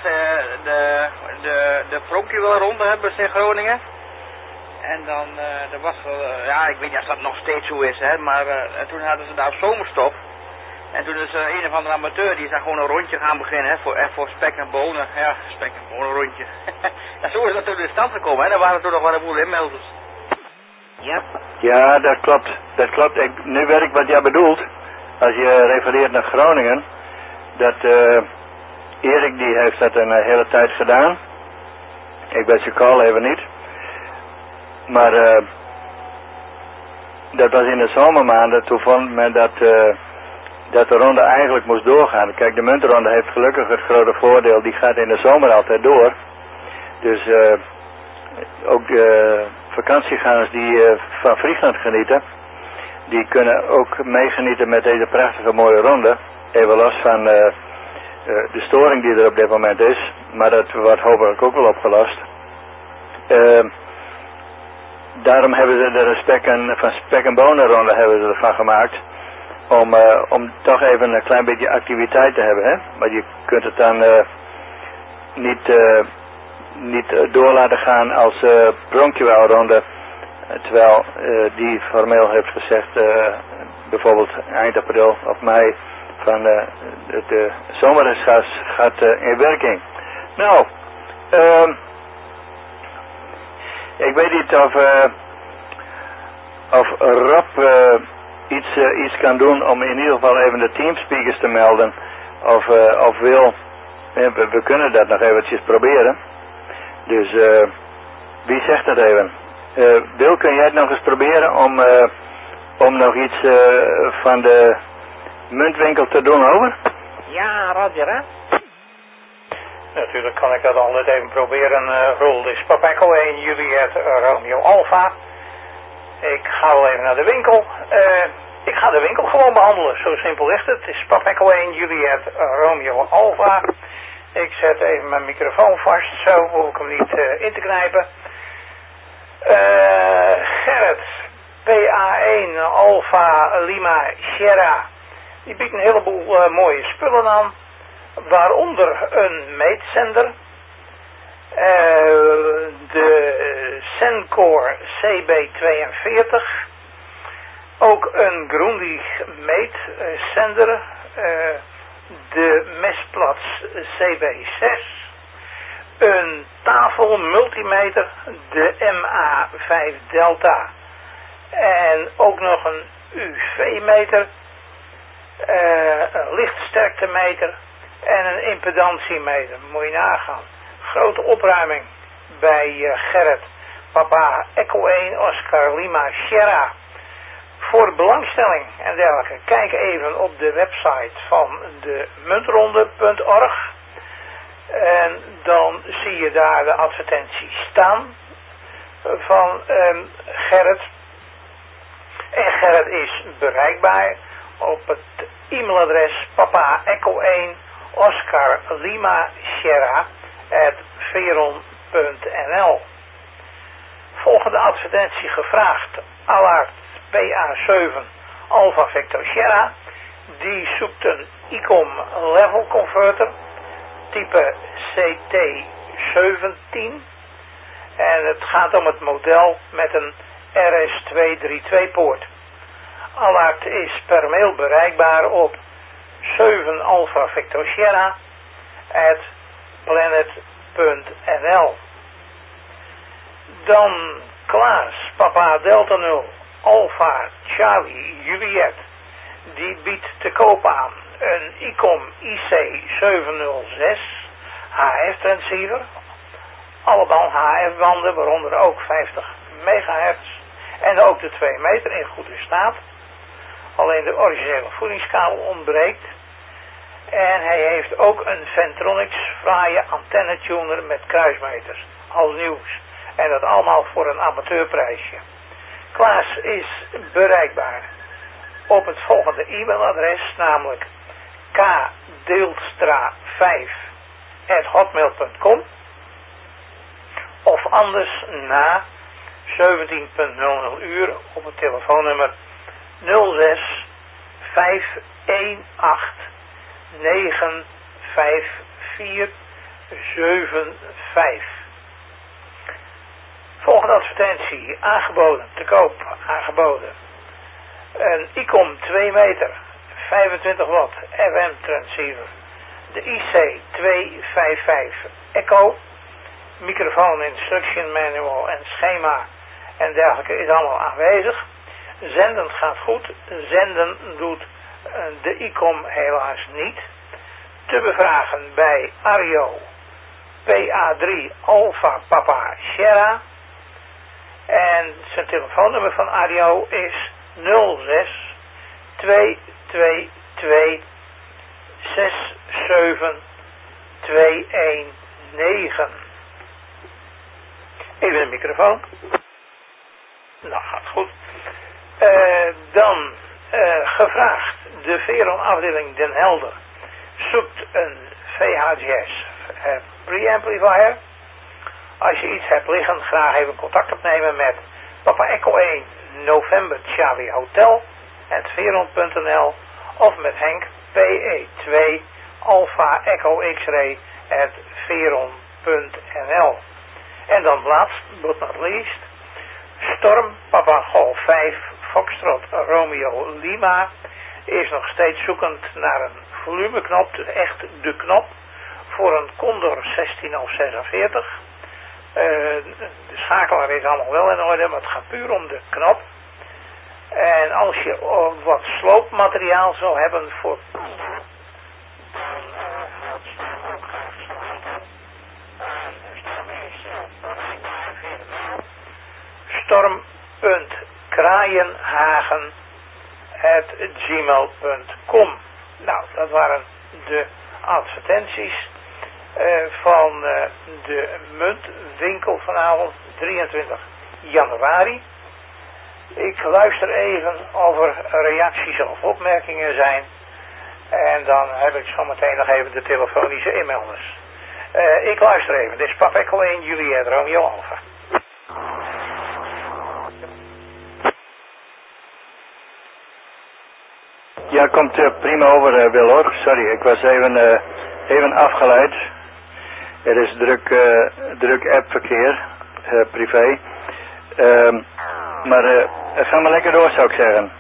de Pronkjuwelronde hebben ze in Groningen. En dan, dat was wel, ja, ik weet niet of dat nog steeds zo is, hè, maar toen hadden ze daar op zomerstop. En toen is een of andere amateur, die is daar gewoon een rondje gaan beginnen, hè, voor spek en bonen. Ja, spek en bonen rondje. En zo is dat toen in stand gekomen, hè. Daar waren toen nog wel een boel inmelders. Ja. Ja, dat klopt. Dat klopt. Nu weet ik wat jij bedoelt. Als je refereert naar Groningen. Dat Erik die heeft dat een hele tijd gedaan. Ik weet zijn call even niet. Maar dat was in de zomermaanden. Toen vond men dat de ronde eigenlijk moest doorgaan. Kijk, de muntronde heeft gelukkig het grote voordeel. Die gaat in de zomer altijd door. Dus ook vakantiegangers die van Friesland genieten, die kunnen ook meegenieten met deze prachtige mooie ronde. Even los van de storing die er op dit moment is. Maar dat wordt hopelijk ook wel opgelost. Daarom hebben ze de spek- en bonenronde hebben ze ervan gemaakt. Om toch even een klein beetje activiteit te hebben. Hè? Maar je kunt het dan niet door laten gaan als Pronkjuwelronde. Terwijl die formeel heeft gezegd, bijvoorbeeld eind april of mei, van de zomerreis gaat in werking. Nou, ik weet niet of Rob iets kan doen om in ieder geval even de teamspeakers te melden. Of Wil. We kunnen dat nog eventjes proberen. Dus wie zegt dat even? Wil, kun jij het nog eens proberen om nog iets van de muntwinkel te doen, over? Ja, Roger, hè? Natuurlijk kan ik dat altijd even proberen. Roel, dus Papa Echo 1, Juliet, Romeo Alpha. Ik ga wel even naar de winkel. Ik ga de winkel gewoon behandelen, zo simpel is het. Het is Papa Echo 1, Juliet, Romeo Alpha. Ik zet even mijn microfoon vast, zo hoef ik hem niet in te knijpen. Gerrit, PA1 Alpha Lima Sierra, die biedt een heleboel mooie spullen aan, waaronder een meetzender, de Sencor CB42, ook een Grundig meetzender, de Mesplats CB6, een tafelmultimeter, de MA5 Delta, en ook nog een UV-meter, een lichtsterktemeter en een impedantiemeter. Moet je nagaan. Grote opruiming bij Gerrit. Papa Echo 1 Oscar Lima Sierra. Voor belangstelling en dergelijke, kijk even op de website van de muntronde.org. En dan zie je daar de advertenties staan van Gerrit. En Gerrit is bereikbaar op het e-mailadres Papa Echo 1 Oscar Lima Sierra @veron.nl. Volgende advertentie gevraagd. Allard PA7 Alpha Vector Sierra. Die zoekt een ICOM level converter type CT17. En het gaat om het model met een RS232 poort. Allard is per mail bereikbaar op 7 Alpha Vector Sierra planet.nl. Dan Klaas, Papa Delta 0, Alpha Charlie Juliet, die biedt te koop aan een ICOM IC706 HF transceiver, allemaal HF banden, waaronder ook 50 megahertz en ook de 2 meter in goede staat. Alleen de originele voedingskabel ontbreekt. En hij heeft ook een Ventronics fraaie antennetuner met kruismeters, als nieuws. En dat allemaal voor een amateurprijsje. Klaas is bereikbaar op het volgende e-mailadres, namelijk kdeelstra5@hotmail.com of anders na 17:00 uur op het telefoonnummer 06 518 95475. Volgende advertentie, aangeboden, te koop, aangeboden. Een ICOM 2 meter, 25 watt, FM transceiver. De IC255 Echo, microfoon, instruction manual en schema en dergelijke is allemaal aanwezig. Zenden gaat goed, zenden doet de ICOM helaas niet. Te bevragen bij Ario PA3 Alpha Papa Sierra. En zijn telefoonnummer van Ario is 06 222 67219. Even de microfoon. Nou, gaat goed. Dan gevraagd, de Veron afdeling Den Helder zoekt een VHS preamplifier. Als je iets hebt liggen, graag even contact opnemen met Papa Echo 1 November Charlie Hotel @veron.nl of met Henk PE2 Alpha Echo X-ray @veron.nl. En dan last but not least, Storm Papa Golf 5 Foxtrot Romeo Lima is nog steeds zoekend naar een volumeknop, dus echt de knop voor een Condor 16 of 46. De schakelaar is allemaal wel in orde, maar het gaat puur om de knop. En als je wat sloopmateriaal zou hebben voor storm.kraaienhagen@gmail.com. Nou, dat waren de advertenties van de muntwinkel vanavond 23 januari. Ik luister even of er reacties of opmerkingen zijn. En dan heb ik zometeen nog even de telefonische e-mailers. Ik luister even. Dit is Papa Echo 1 Juliet Romeo Alpha. Ja, komt prima over, Wil hoor. Sorry, ik was even afgeleid. Er is druk appverkeer, privé. Maar ga maar lekker door, zou ik zeggen.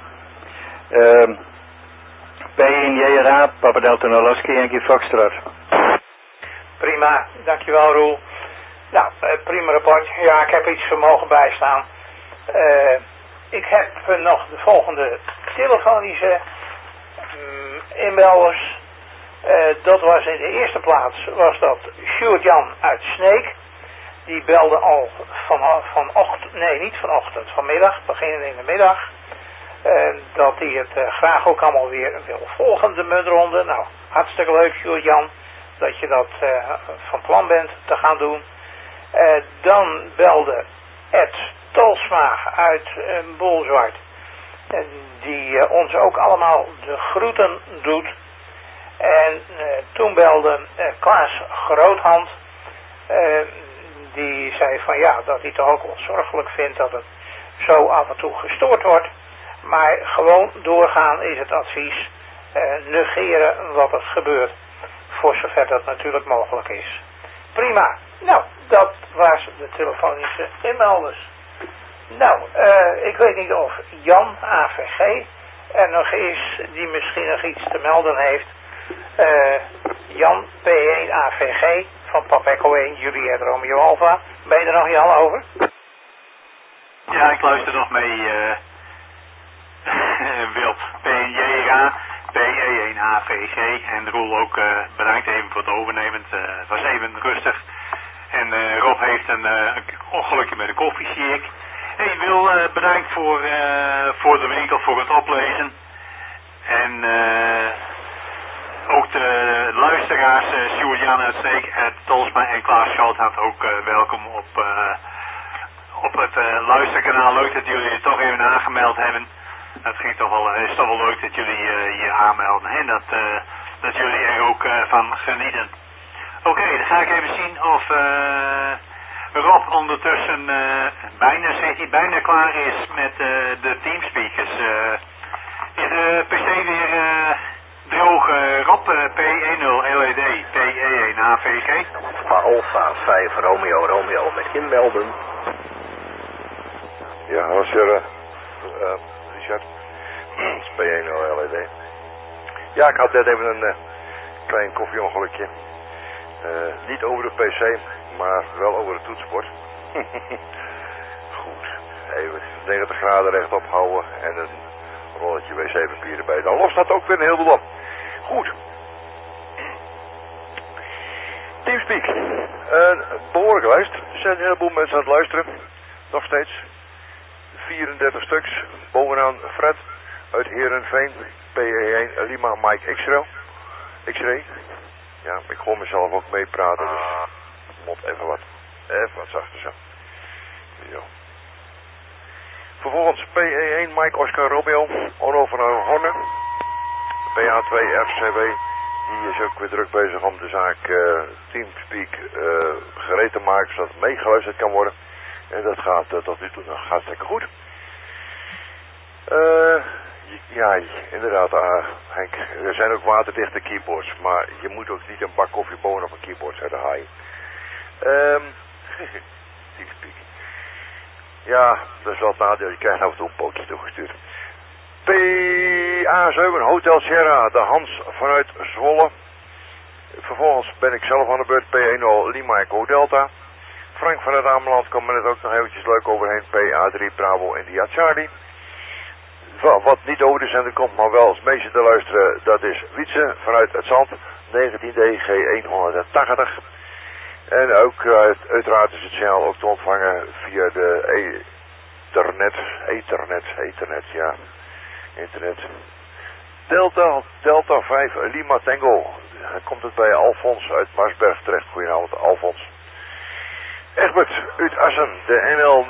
P1JRA, Papa Delta Noloski, Yankee Foxtrot. Prima, dankjewel Roel. Nou, prima rapport. Ja, ik heb iets vermogen bijstaan. Ik heb nog de volgende telefonische inbellers. Dat was in de eerste plaats, was dat Sjoerd Jan uit Sneek. Die belde al vanochtend, nee niet vanochtend, vanmiddag, beginnen in de middag. Dat hij het graag ook allemaal weer wil volgen, de muntronde. Nou, hartstikke leuk Sjoerd Jan, dat je dat van plan bent te gaan doen. Dan belde Ed Tolsma uit Bolzwart. Die ons ook allemaal de groeten doet. En toen belde Klaas Groothand. Die zei van ja, dat hij toch ook wel zorgelijk vindt dat het zo af en toe gestoord wordt. Maar gewoon doorgaan is het advies. Negeren wat er gebeurt. Voor zover dat natuurlijk mogelijk is. Prima. Nou, dat was de telefonische inmelders. Nou, ik weet niet of Jan AVG er nog is die misschien nog iets te melden heeft. Jan P1 AVG van Papa Echo 1, Juliet Romeo Alpha. Ben je er nog, Jan, over? Ja, ik luister nog mee, Wil. PNJRA, PE1AVC en Roel ook bedankt even voor het overnemen. Het was even rustig. En Rob heeft een ongelukje met de koffie, zie ik. Hey Wil, bedankt voor de winkel, voor het oplezen. En ook de luisteraars, Sjoerd-Jan uit Sneek, Ed Tolsma en Klaas Schout ook welkom op het luisterkanaal. Leuk dat jullie het toch even aangemeld hebben. Het is toch wel leuk dat jullie je aanmelden en dat jullie er ook van genieten. Oké, dan ga ik even zien of Rob ondertussen bijna klaar is met de teamspeakers. Is de PC weer droog, Rob? P10 LED, PE1 AVG. Alpha 5 Romeo met inmelden. Ja, hallo Sarah. Richard. P10 LED. Ja, ik had net even een klein koffieongelukje. Niet over de PC, maar wel over het toetsenbord. Goed. Even 90 graden rechtop houden en een rolletje wc-papier erbij. Dan lost dat ook weer een heleboel op. Goed. Teamspeak. Een behoorlijke lijst. Er zijn een heleboel mensen aan het luisteren. Nog steeds. 34 stuks. Bovenaan Fred uit Heerenveen. PE1 Lima Mike X-Ray. Ja, ik hoor mezelf ook meepraten, dus moet even wat zachter zo. Zo. Vervolgens PE1 Mike Oscar Romeo, Onno van Horne. PA2 RCW, die is ook weer druk bezig om de zaak Teamspeak gereed te maken, zodat het meegeluisterd kan worden. En dat gaat tot nu toe nog hartstikke goed. Ja, inderdaad, Henk. Er zijn ook waterdichte keyboards, maar je moet ook niet een bak koffie bovenop een keyboard zetten, haai. Teamspeak. Ja, dat is wel het nadeel. Je krijgt af en toe een pootje toegestuurd. PA7 Hotel Sierra, de Hans vanuit Zwolle. Vervolgens ben ik zelf aan de beurt. P10 Lima Echo Delta. Frank van het Ameland komt er net ook nog eventjes leuk overheen. PA3 Bravo India Charlie. Wat niet over de zender komt, maar wel als meeste te luisteren, dat is Wietse vanuit het Zand, 19D G180. En ook uiteraard is het signaal ook te ontvangen via de Ethernet, ja, internet. Delta 5 Lima Tango, dan komt het bij Alfons uit Marsberg terecht. Goedenavond, Alfons. Egbert uit Assen, de NL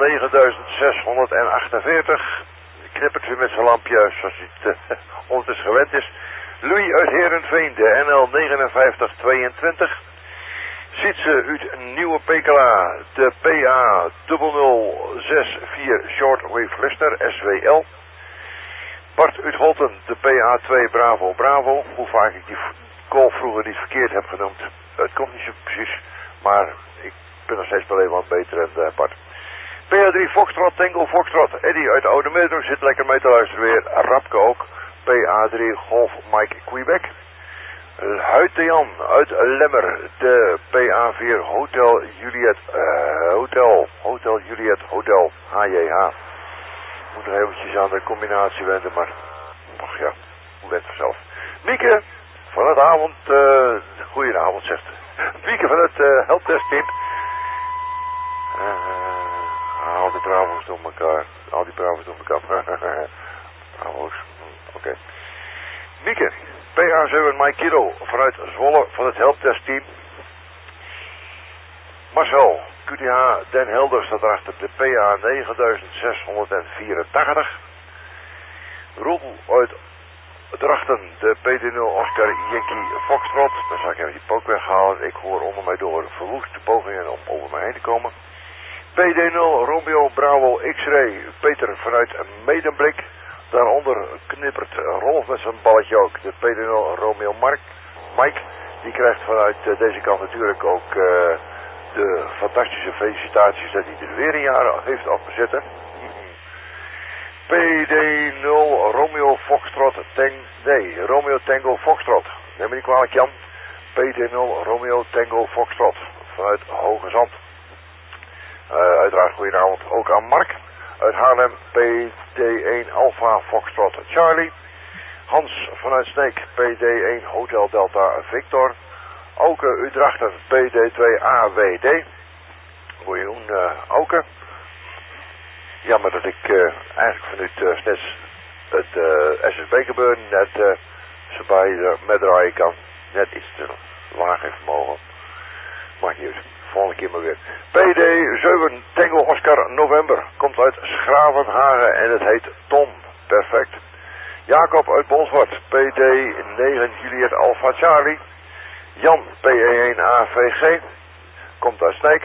9648. Knippert weer met zijn lampje, zoals hij het ondertussen gewend is. Louis uit Heerenveen, de NL 5922. Sietse uit Nieuwe Pekela, de PA 0064 Shortwave Listener, SWL. Bart uit Holten, de PA 2 Bravo Bravo. Hoe vaak ik die call vroeger niet verkeerd heb genoemd, het komt niet zo precies, maar ik ben nog steeds wel even wat beter en Bart. PA3 Foxtrot, Tango Foxtrot, Eddie uit Oude Metro zit lekker mee te luisteren weer. Rapke ook. PA3 Golf Mike Quebec. Huite Jan uit Lemmer, de PA4 Hotel Juliet, Hotel Juliet Hotel HJH. Moet nog eventjes aan de combinatie wenden, maar ach ja, hoe went vanzelf. Mieke van het avond, goedenavond zegt. Mieke van het helpdeskteam. Al die bravo's door elkaar. Bravo's. Oké. Mieke. PA7 Mike Kilo vanuit Zwolle van het helpdeskteam. Marcel. QTH Den Helder staat erachter de PA 9684. Roel uit Drachten de PD0 Oscar Yankee Foxtrot. Dan zal ik even die pook weghalen. Ik hoor onder mij door verwoeste pogingen om over mij heen te komen. PD0 Romeo Bravo X-Ray Peter vanuit Medemblik. Daaronder knippert Rolf met zijn balletje ook. De PD0 Romeo Mike. Die krijgt vanuit deze kant natuurlijk ook de fantastische felicitaties dat hij er weer een jaar heeft afgezet. PD0 Romeo Foxtrot Romeo Tango Foxtrot. Neem me niet kwalijk Jan. PD0 Romeo Tango Foxtrot. vanuit Hoge Zand. Uiteraard goedenavond ook aan Mark uit Haarlem, PD1 Alpha Foxtrot Charlie. Hans vanuit Sneek, PD1 Hotel Delta Victor. Auke Utrechter, PD2 AWD. Goeiedoen, Auke. Jammer dat ik eigenlijk vanuit SNES het SSB gebeuren net ze bij de meddraaien kan. Net iets te laag heeft mogen. Maakt niet uit. Volgende keer maar weer. PD7 Tango Oscar November. Komt uit Schravenhagen en het heet Tom. Perfect. Jacob uit Bolsward. PD9 Juliet Alpha Charlie. Jan PE1 AVG. Komt uit Sneek.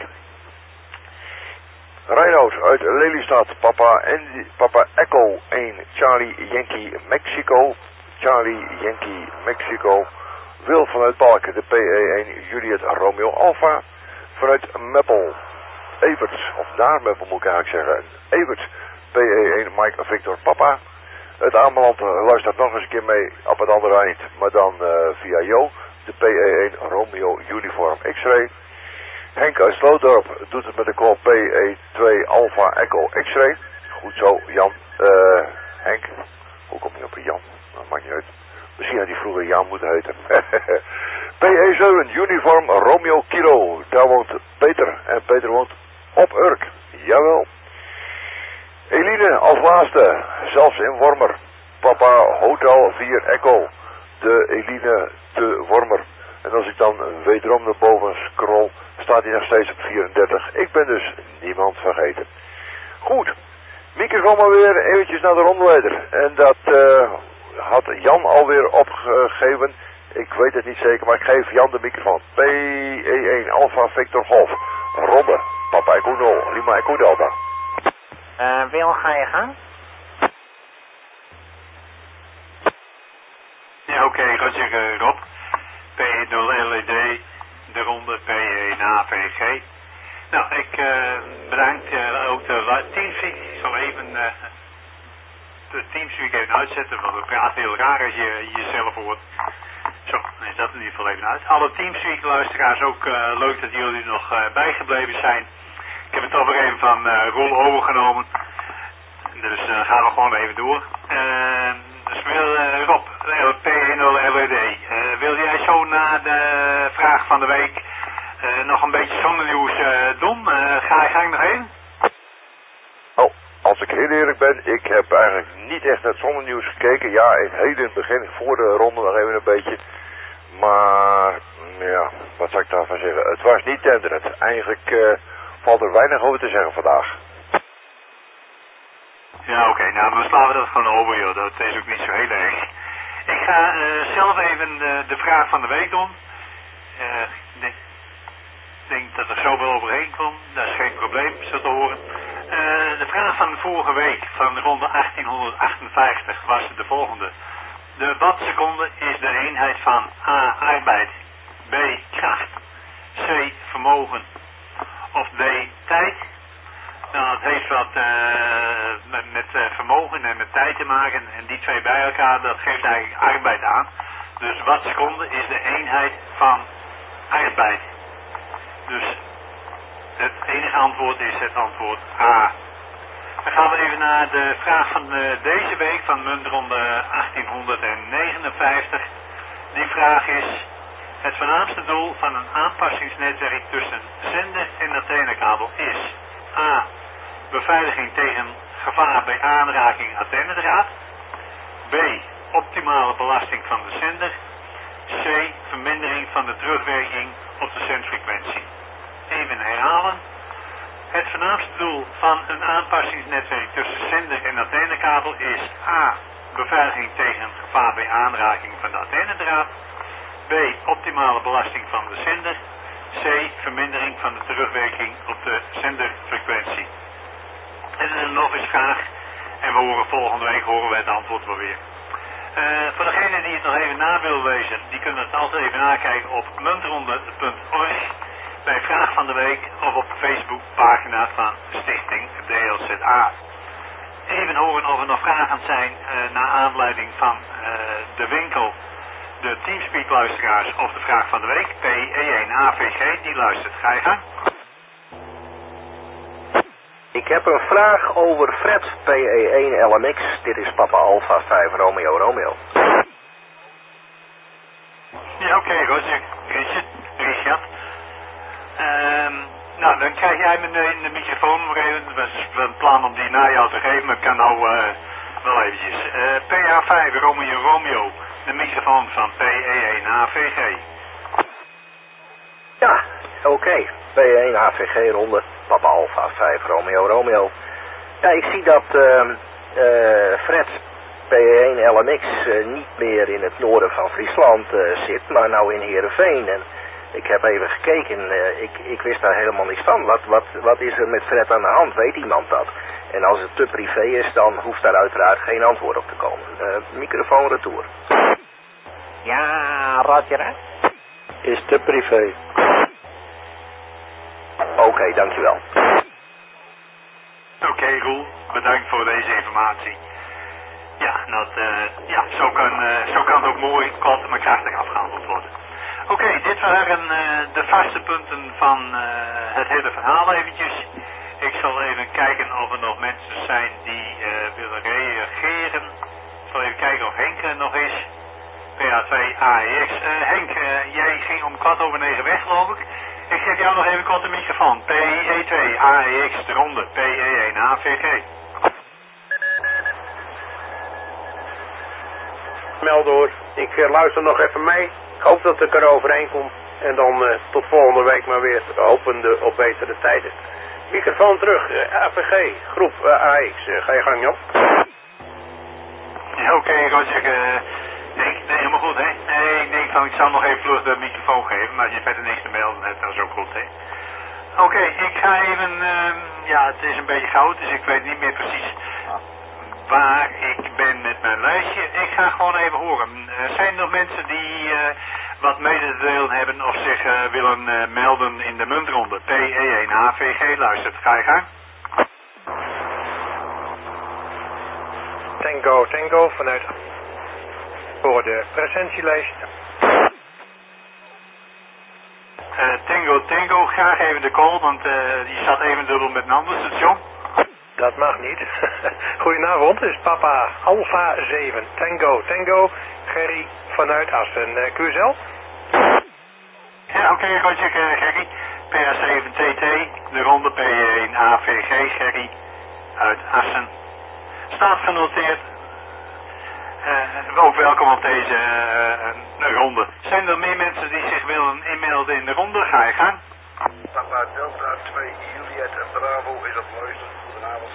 Reinoud uit Lelystad. Papa Echo 1 Charlie Yankee Mexico. Charlie Yankee Mexico. Wil vanuit Balken de PE1 Juliet Romeo Alpha. Vanuit Meppel. Evert, of naar Meppel moet ik eigenlijk zeggen. Evert PE1 Mike Victor Papa. Het Ameland luistert nog eens een keer mee op het andere eind. Maar dan via Jo. De PE1 Romeo Uniform X-Ray. Henk uit Slootdorp doet het met de call PE2 Alpha Echo X-Ray. Goed zo, Jan. Henk. Hoe kom je op een Jan? Dat maakt niet uit. Misschien had hij vroeger Jan moeten heten. PE7 Uniform Romeo Kilo. Daar woont Peter. En Peter woont op Urk. Jawel. Eline als laatste. Zelfs in Wormer. Papa Hotel 4 Echo. De Eline te Wormer. En als ik dan wederom naar boven scroll, staat hij nog steeds op 34. Ik ben dus niemand vergeten. Goed. Mieke, kom maar weer eventjes naar de rondeleider. En dat had Jan alweer opgegeven. Ik weet het niet zeker, maar ik geef Jan de microfoon. PE1 Alpha Victor Golf. Ronde. Papa Echo 0. Lima Echo Delta. Wil, ga je gaan? Ja, oké, Roger Rob. P0 LED, de ronde P1 AVG. Nou, ik bedank ook de Teamspeak. Ik zal even de Teamspeak even uitzetten, want het praat heel raar als je jezelf hoort. Zo, dan is dat in ieder geval even uit. Alle Teamspeak luisteraars, ook leuk dat jullie nog bijgebleven zijn. Ik heb het toch weer even van Roel overgenomen. Dus gaan we gewoon even door. Dus Rob, P10 LED, wil jij zo na de vraag van de week nog een beetje zonnenieuws doen? Ga ik nog heen? Oh, als ik heel eerlijk ben, ik heb eigenlijk niet echt naar het zonnenieuws gekeken. Ja, heel in het begin, voor de ronde nog even een beetje. Maar, ja, wat zou ik daarvan zeggen? Het was niet tenderend. Eigenlijk valt er weinig over te zeggen vandaag. Ja, oké, nou dan slaan we dat gewoon over, joh. Dat is ook niet zo heel erg. Ik ga zelf even de vraag van de week doen. Ik denk dat er zoveel overheen komt. Dat is geen probleem, zo te horen. De vraag van de vorige week, van ronde 1858, was de volgende. De wattseconde is de eenheid van A, arbeid, B, kracht, C, vermogen of D, tijd. Nou, het heeft wat met vermogen en met tijd te maken. En die twee bij elkaar, dat geeft eigenlijk arbeid aan. Dus wattseconde is de eenheid van arbeid. Dus het enige antwoord is het antwoord A. Dan gaan we even naar de vraag van deze week van muntronde 1859. Die vraag is: het voornaamste doel van een aanpassingsnetwerk tussen zender en antennekabel is A. Beveiliging tegen gevaar bij aanraking antennedraad. B. Optimale belasting van de zender. C. Vermindering van de terugwerking op de zendfrequentie. Even herhalen. Het voornaamste doel van een aanpassingsnetwerk tussen zender en antennekabel is A. Beveiliging tegen gevaar bij aanraking van de antennedraad. B. Optimale belasting van de zender. C. Vermindering van de terugwerking op de zenderfrequentie. En dan nog eens vraag. En we horen volgende week het antwoord wel weer. Voor degenen die het nog even na willen lezen, die kunnen het altijd even nakijken op muntronde.org bij Vraag van de Week of op de Facebookpagina van Stichting DLZA. Even horen of er nog vragen zijn naar aanleiding van de winkel de Teamspeak luisteraars of de vraag van de week. PE1 AVG, die luistert. Ga je gang. Ik heb een vraag over Fred PE1 LMX. Dit is Papa Alpha 5 Romeo Romeo. Ja, oké, Roger. Richard. Nou, dan krijg jij me in de microfoon nog even. Het was een plan om die naar jou te geven, maar ik kan nou wel eventjes. PA5 Romeo Romeo, de microfoon van PE1 AVG. Ja, oké. PE1 AVG ronde, Papa Alpha 5 Romeo Romeo. Ja, ik zie dat Fred PE1 LMX niet meer in het noorden van Friesland zit, maar nou in Heerenveen. En ik heb even gekeken, ik wist daar helemaal niks van. Wat is er met Fred aan de hand? Weet iemand dat? En als het te privé is, dan hoeft daar uiteraard geen antwoord op te komen. Microfoon retour. Ja, Roger, hè? Is te privé. Oké, dankjewel. Oké, Roel, bedankt voor deze informatie. Ja, zo kan het ook mooi, kort maar krachtig afgehandeld worden. Oké, dit waren de vaste punten van het hele verhaal eventjes. Ik zal even kijken of er nog mensen zijn die willen reageren. Ik zal even kijken of Henk er nog is. PA2 AEX. Henk, jij ging om 8:15 weg, geloof ik. Ik geef jou nog even kort de microfoon. PE2 AEX, de ronde. PE1 AVG. Meldhoor, ik luister nog even mee. Ik hoop dat ik er overheen kom. En dan tot volgende week maar weer hopende op betere tijden. Microfoon terug, AVG, groep AX. Ga je gang, joh. Ja, oké, Roger. Nee, helemaal goed, hè. Nee, ik denk van, ik zal nog even vlug de microfoon geven, maar als je verder niks te melden hebt, dat is ook goed, hè. Oké, ik ga even, ja, het is een beetje goud, dus ik weet niet meer precies waar ik ben met mijn lijstje. Ik ga gewoon even horen. Zijn er nog mensen die wat mede te delen hebben of zich willen melden in de muntronde? PE1 AVG, luistert. Ga je gang. Tango vanuit voor de presentielijst. Tango, graag even de call, want die staat even dubbel met een ander station. Dat mag niet. Goedenavond, het is Papa Alpha 7. Tango, Gerry vanuit Assen. QSL? Ja, oké, Roger, Gerry. PA7 TT, de ronde PE1 AVG, Gerry uit Assen. Staat genoteerd. Ook welkom op deze ronde. Zijn er meer mensen die zich willen inmelden in de ronde? Ga je gang. Papa Delta 2 Juliet en Bravo is op luisteren. Goedenavond.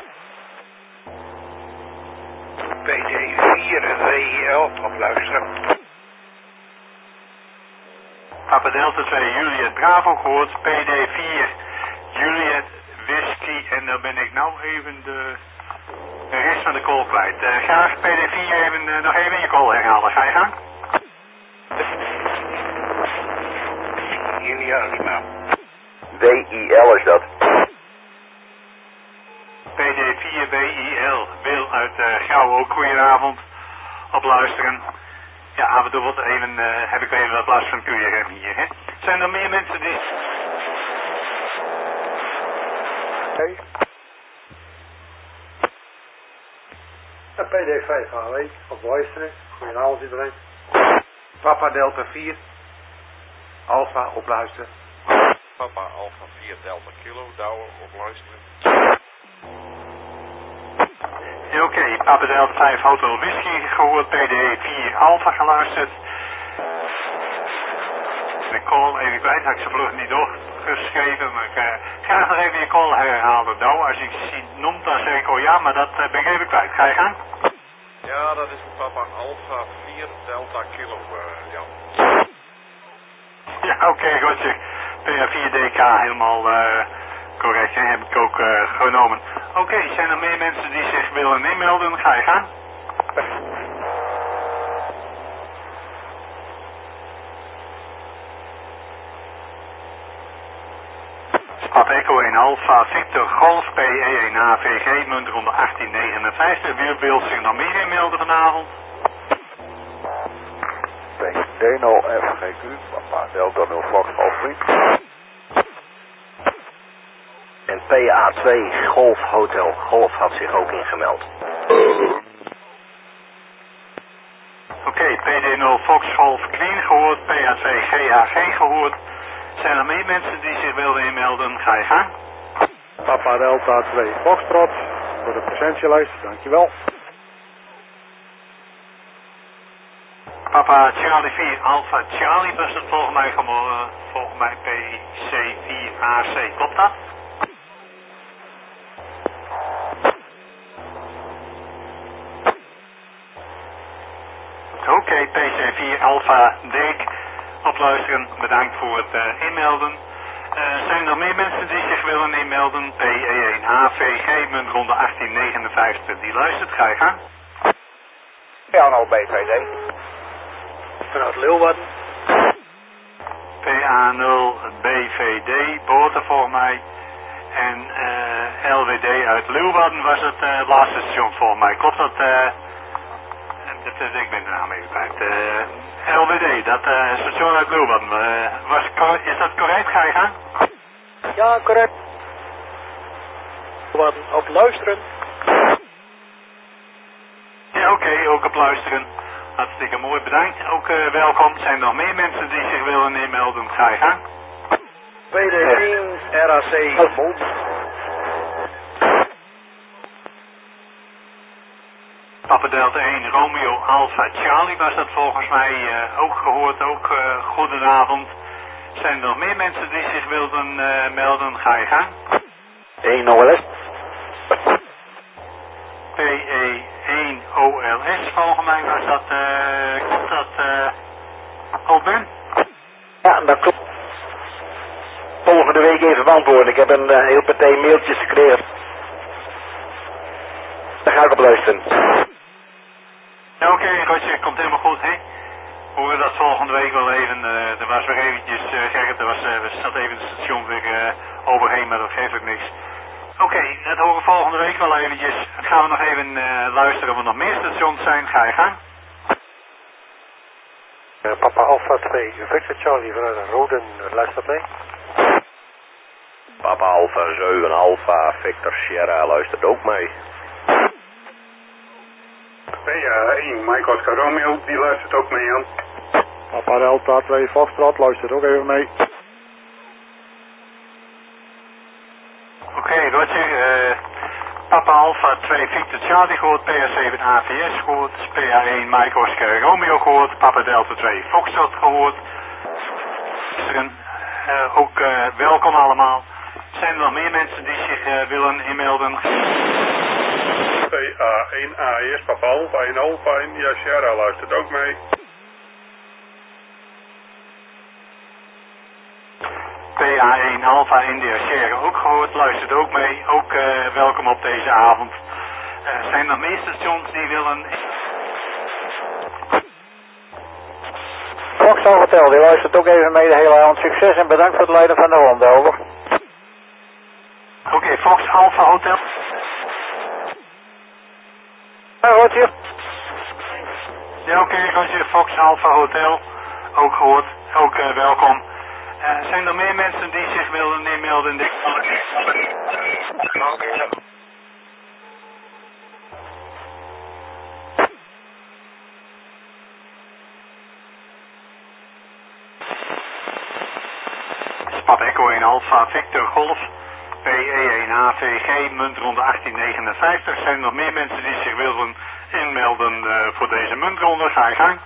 PD4 WIL op luisteren. Papa Delta 2 Juliet Bravo gehoord. PD4 Juliet Whisky. En dan ben ik nou even de rest van de call kwijt. Graag PD4 even, nog even je call herhalen. Ga je gang. Julia Lima. WIL is dat. PD4 WIL. Wil uit Gouw ook. Goedenavond. Op luisteren. Ja, af en toe wordt even, heb ik even wat last van QRM hier. Hè? Zijn er meer mensen die... Hey. PD5 HW op luisteren. Goedenavond iedereen. Papa Delta 4. Alpha op luisteren. Papa Alpha 4 Delta Kilo, Douwe op luisteren. Ja, oké, Papa Delta 5 Hotel Whisky gehoord, PD4 Alpha geluisterd. De call even kwijt, had ik ze vlug niet doorgeschreven, maar ik graag nog even je call herhalen, Douwe. Als ik ze noemt, dan zeg ik oh ja, maar dat ben ik even kwijt. Ga je gang? Ja, dat is Papa Alpha 4 Delta Kilo, Jan. Ja, oké, Roger. PA4DK helemaal correct, hè? Heb ik ook genomen. Oké, zijn er meer mensen die zich willen inmelden? Ga je gaan. Stad Echo 1 Alpha Victor Golf PE1 AVG muntronde 1859. Wie wil zich nog meer inmelden vanavond? Deno FGQ, Papa Delta 0 Fox Golf Free. En PA2 Golf Hotel Golf had zich ook ingemeld. Oké, PD0 Fox Golf Queen gehoord, PA2 GHG gehoord. Zijn er meer mensen die zich wilden inmelden? Ga je gang. Papa Delta 2 Foxtrot voor de presentielijst, dankjewel. Papa Charlie 4 Alpha Charlie was het volgens mij PC4AC, klopt dat? Oké, PC4 Alpha Dirk, opluisteren, bedankt voor het inmelden. Zijn er nog meer mensen die zich willen inmelden? PE1 AVG, muntronde 1859, die luistert, ga je gang. Ja, nou BVD. Vanuit Leeuwarden. PA0 BVD, boten volgens mij. En LWD uit Leeuwarden was het laatste station volgens mij. Klopt dat? Ik ben de naam even kwijt. LWD, dat station uit Leeuwarden. Is dat correct? Ga je gaan? Ja, correct. Leeuwarden, op luisteren. Ja, oké, ook op luisteren. Hartstikke mooi, bedankt. Ook welkom. Zijn er nog meer mensen die zich willen inmelden? Ga je gang. PD10 RAC Mond. Papa Delta 1 Romeo Alpha Charlie was dat volgens mij ook gehoord. Ook goedenavond. Zijn er nog meer mensen die zich wilden melden? Ga je gang. 1 OLS. PE1 OLS volgens mij was dat. Klopt dat ook Ben? Ja, dat klopt. Volgende week even beantwoorden. Ik heb een heel partij mailtjes gekregen. Daar ga ik op luisteren. Ja, oké, Rotje, komt helemaal goed, hè? We horen dat volgende week wel even. Er was weer eventjes, Gerrit, we zat even het station weer overheen, maar dat geeft ook niks. Oké, dat horen we volgende week wel eventjes. Dan gaan we nog even luisteren of er nog meer stations zijn. Ga je gang. Papa Alpha 2, Victor Charlie vanuit Roden, luistert mee. Papa Alpha 7 Alpha Victor Sierra luistert ook mee. PA1 Mike Oscar Romeo, die luistert ook mee aan. Papa Delta 2 Foxtrot luistert ook even mee. Oké, Roger. Papa Alpha 2 Victor Charlie gehoord, PA7 AVS gehoord, PA1 Mike Oscar Romeo gehoord, Papa Delta 2 Foxtrot gehoord. Ook welkom allemaal. Zijn er nog meer mensen die zich willen inmelden? PA1 AES Papa Alpha India Sierra luistert ook mee. PA1 Alpha India Sierra ook gehoord, luistert ook mee. Ook welkom op deze avond. Zijn er nog meer stations die willen... Fox Hotel, die luistert ook even mee de hele avond. Succes en bedankt voor het leiden van de ronde, over. Oké, Fox Alpha Hotel. Roger. Ja, oké, Roger, Fox Alpha Hotel. Ook gehoord, ook welkom. Zijn er meer mensen die zich willen inmelden? Papa Echo 1 Alpha Victor Golf, PE1 AVG, muntronde 1859. Zijn er nog meer mensen die zich willen inmelden voor deze muntronde? Ga je gang.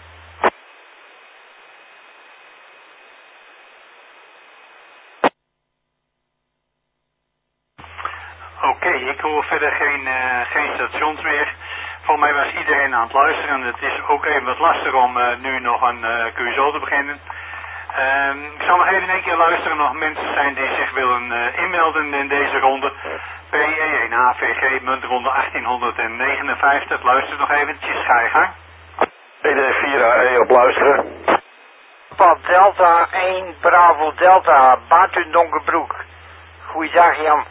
Oké, ik hoor verder geen stations meer. Volgens mij was iedereen aan het luisteren. Het is ook even wat lastig om nu nog een QSO te beginnen. Ik zal nog even een keer luisteren of mensen zijn die zich willen inmelden in deze ronde. PE1 AVG, muntronde 1859. Luister nog eventjes, ga je gang. PD4AE op luisteren. Papa Delta 1 Bravo Delta, Batu Donkerbroek. Goeiedag Jan.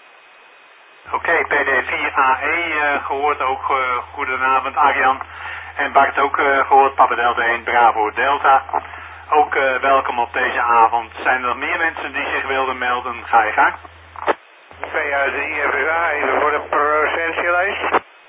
Oké, PD4AE gehoord ook. Goedenavond Arjan. En Bart ook gehoord, Papa Delta 1, Bravo Delta. Ook welkom op deze avond. Zijn er nog meer mensen die zich wilden melden? Ga je gang. PA3 FUA, even voor de procentielijst.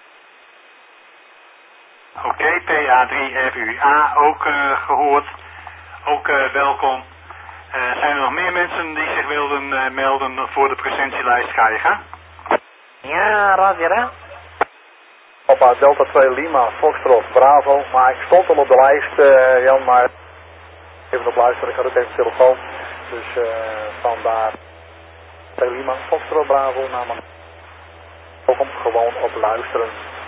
Oké, PA3 FUA ook gehoord. Ook welkom. Zijn er nog meer mensen die zich wilden melden voor de presentielijst? Ga je gang. Ja, Roger, hè? Papa Delta 2 Lima, Foxtrot, Bravo. Maar ik stond al op de lijst, Jan, maar even op luisteren, ik had ook even telefoon. Dus vandaar 2 Lima, Foxtrot, Bravo, namelijk. Welkom, gewoon op luisteren.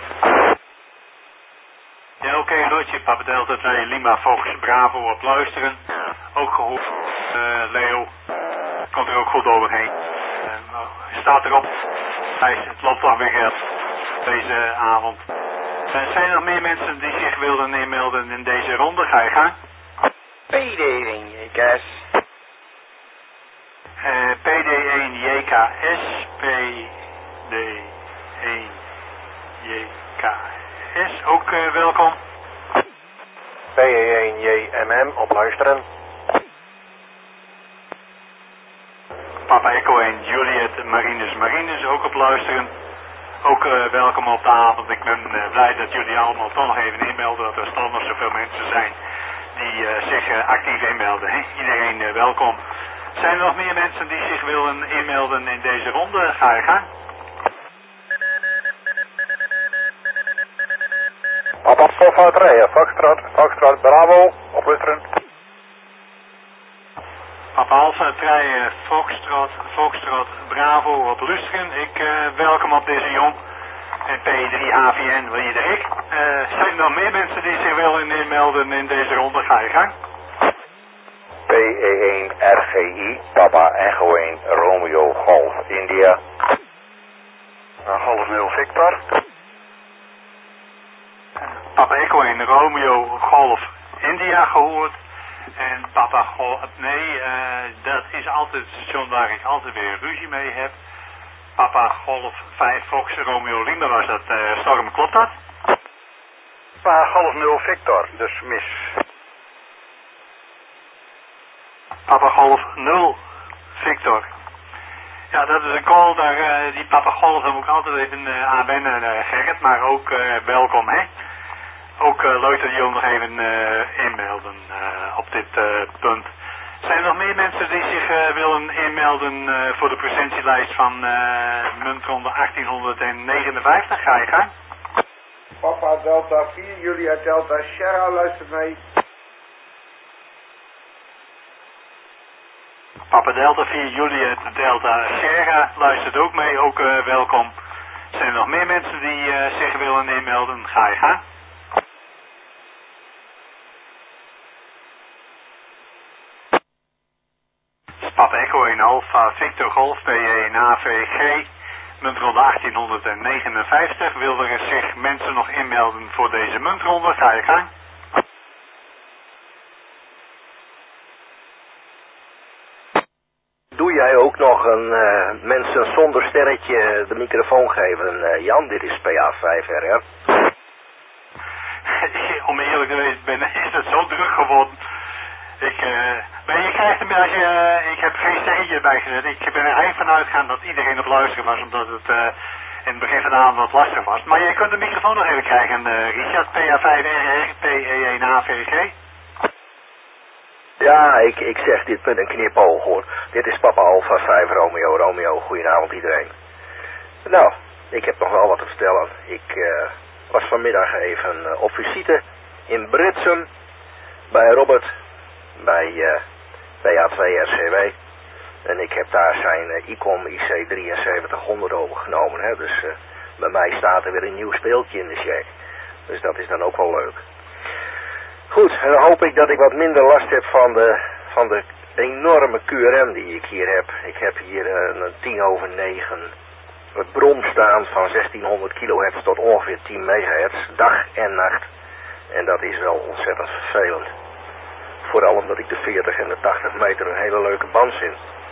Ja, oké, Lotje, Papa Delta 2 Lima, Fox, Bravo op luisteren. Ook gehoord, Leo. Komt er ook goed overheen. Staat erop. Het loopt alweer deze avond. Zijn er nog meer mensen die zich wilden inmelden in deze ronde? Ga je gang. PD1 JKS. PD1 JKS. PD1 JKS. Ook welkom. PE1 JMM op luisteren. Papa Echo 1 Juliet Marines ook op luisteren. Ook welkom op de avond. Ik ben blij dat jullie allemaal toch nog even inmelden. Dat er toch nog zoveel mensen zijn die zich actief inmelden. Hè? Iedereen welkom. Zijn er nog meer mensen die zich willen inmelden in deze ronde? Ga je gang. Papa Alfa rijden, Foxtrot, Bravo, op luisteren. Papa Alfa 3, Foxtrot, Bravo op luisteren. Ik welkom op deze jong. En P3 AVN wil je de ik. Zijn er nog meer mensen die zich willen inmelden in deze ronde? Ga je gang. PE1 RGI, Papa Echo 1 Romeo Golf India. Golf 0 Victor. Papa Echo 1 Romeo Golf India gehoord. En Papa Golf, nee, dat is altijd het station waar ik altijd weer ruzie mee heb. Papa Golf 5 Fox Romeo Lima was dat. Storm, klopt dat? Papa Golf 0 Victor, dus mis. Papa Golf 0 Victor. Ja, dat is een call, daar, die Papa Golf, daar moet ik altijd even aan wennen, Gerrit, maar ook welkom, hè. Ook leuk dat jullie nog even inmelden op dit punt. Zijn er nog meer mensen die zich willen inmelden voor de presentielijst van muntronde 1859? Ga je gang. Papa Delta 4, Julia Delta Sierra, luistert mee. Papa Delta 4, Juliet Delta Sierra luistert ook mee, ook welkom. Zijn er nog meer mensen die zich willen inmelden? Ga je gang. Papa Echo 1 Alpha Victor Golf PE1 AVG muntronde 1859. Wil er zich mensen nog inmelden voor deze muntronde? Ga je gang. Doe jij ook nog een mensen zonder sterretje de microfoon geven? Jan, dit is PA5RR. Om eerlijk te wezen ben, is het zo druk geworden. Maar je krijgt een beetje, ik heb geen sterretje erbij gezet. Ik ben er eigenlijk van uitgegaan dat iedereen op luisteren was, omdat het in het begin van de avond wat lastig was. Maar jij kunt de microfoon nog even krijgen, Richard, PA5RR, PE1AVG. Ja, ik zeg dit met een knipoog hoor. Dit is Papa Alpha 5 Romeo. Goedenavond iedereen. Nou, ik heb nog wel wat te vertellen. Ik was vanmiddag even op visite in Britsum bij Robert, bij PA2RCW. En ik heb daar zijn ICOM IC 7300 overgenomen. Hè? Dus bij mij staat er weer een nieuw speeltje in de check. Dus dat is dan ook wel leuk. Goed, en dan hoop ik dat ik wat minder last heb van de enorme QRM die ik hier heb. Ik heb hier een 9:10 het bron staan van 1600 kHz tot ongeveer 10 MHz, dag en nacht. En dat is wel ontzettend vervelend. Vooral omdat ik de 40 en de 80 meter een hele leuke band vind.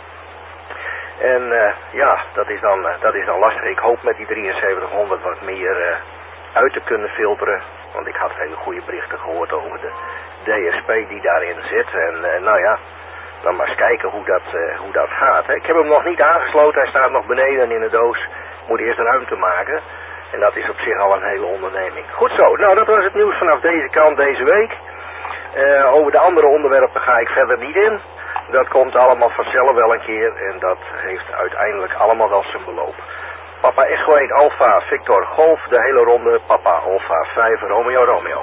En ja, dat is dan lastig. Ik hoop met die 7300 wat meer uit te kunnen filteren. Want ik had hele goede berichten gehoord over de DSP die daarin zit. En nou ja, dan maar eens kijken hoe dat gaat. Hè. Ik heb hem nog niet aangesloten, hij staat nog beneden in de doos. Moet eerst ruimte maken. En dat is op zich al een hele onderneming. Goed zo, nou dat was het nieuws vanaf deze kant deze week. Over de andere onderwerpen ga ik verder niet in. Dat komt allemaal vanzelf wel een keer en dat heeft uiteindelijk allemaal wel zijn beloop. Papa Echo 1 Alpha Victor Golf, de hele ronde. Papa Alpha 5 Romeo Romeo.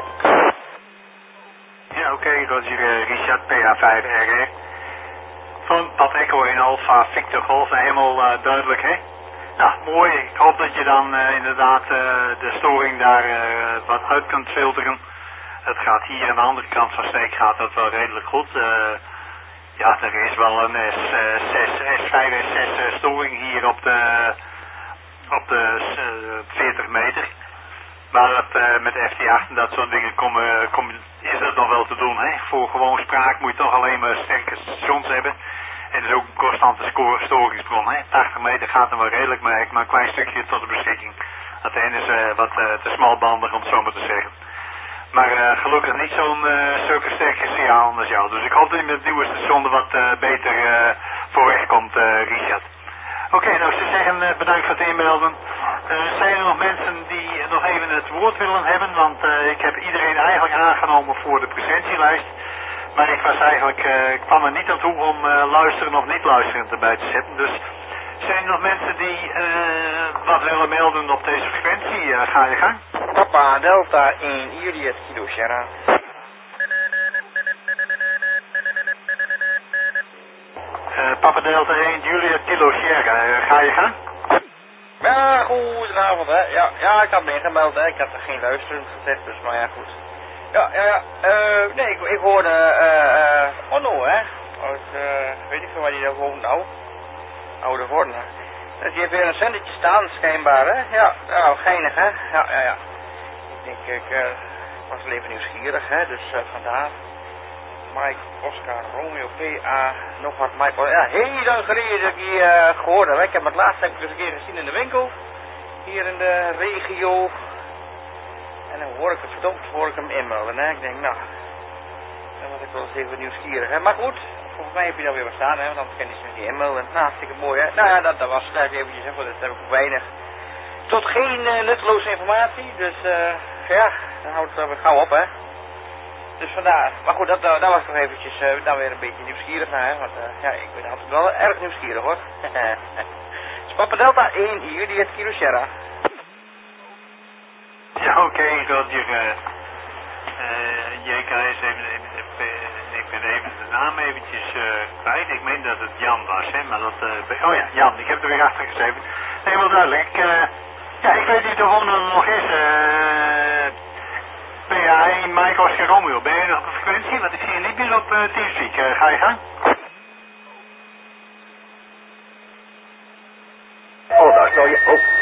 Ja, oké, Roger, Richard PA5 RR. Van Papa Echo 1 Alpha Victor Golf, helemaal duidelijk, hè? Nou, mooi. Ik hoop dat je dan inderdaad de storing daar wat uit kunt filteren. Het gaat hier aan de andere kant van Sneek gaat dat wel redelijk goed. Ja, er is wel een S5, S6 storing hier op de 40 meter. Maar dat, met FT8 en dat soort dingen is dat nog wel te doen. Hè? Voor gewoon spraak moet je toch alleen maar sterke stations hebben. En dat is ook een constante storingsbron. Hè? 80 meter gaat er wel redelijk, maar ik maar een klein stukje tot de beschikking. Dat ene is wat te smalbandig om het zo maar te zeggen. Maar gelukkig niet zulke sterke signaal als jou. Dus ik hoop dat je met het nieuwe station er wat beter voor weg komt, Richard. Oké, nou ik zou zeggen, bedankt voor het inmelden. Zijn er nog mensen die nog even het woord willen hebben? Want ik heb iedereen eigenlijk aangenomen voor de presentielijst. Maar ik kwam er niet aan toe om luisteren of niet luisteren erbij te zetten. Dus zijn er nog mensen die wat willen melden op deze frequentie? Ga je gang. Papa Delta in Juliet Kilo Sierra. Papa Delta 1 Juliet Kilo Sierra. Ga je gang? Ja, goedenavond hè. Ja, ik had me ingemeld hè. Ik had er geen luisteren gezegd, dus maar ja goed. Ja. Nee, ik hoorde Onno hè. Uit, weet ik veel waar die daar woont nou. Oude Horne. Dus die heeft weer een zendertje staan, schijnbaar hè. Ja, nou, geinig hè. Ja. Ik was wel even nieuwsgierig hè, dus vandaar. Mike, Oscar, Romeo, PA, nog wat Mike. Ja, heel lang geleden dat ik die gehoord heb. Ik heb het laatst eens een keer gezien in de winkel. Hier in de regio. En dan hoor ik hem inmelden hè. Ik denk nou, dan was ik wel eens even nieuwsgierig hè. Maar goed, volgens mij heb je daar weer wat staan hè, want anders kan je ze niet inmelden. Nou, hartstikke mooi hè. Nou ja, dat was het eventjes hè, want dat heb ik weinig. Tot geen nutteloze informatie, dus ja, dan houdt het weer gauw op hè. Dus vandaar. Maar goed, dat was toch eventjes dan weer een beetje nieuwsgierig naar hè, want ja, ik ben altijd wel erg nieuwsgierig hoor. Dus Papa Delta 1, Juliet Kilo Sierra. Ja, oké, Roger. JKS, ik ben even de naam eventjes kwijt. Ik meen dat het Jan was, hè, maar dat... oh ja, Jan, ik heb er weer achter geschreven. Helemaal duidelijk. Ja, ik weet niet of er nog is. PA1 Mike Oscar Romeo, ben je nog op de frequentie? Want ik zie je niet meer op Teamspeak. Ga je gang? Oh, dat is nou...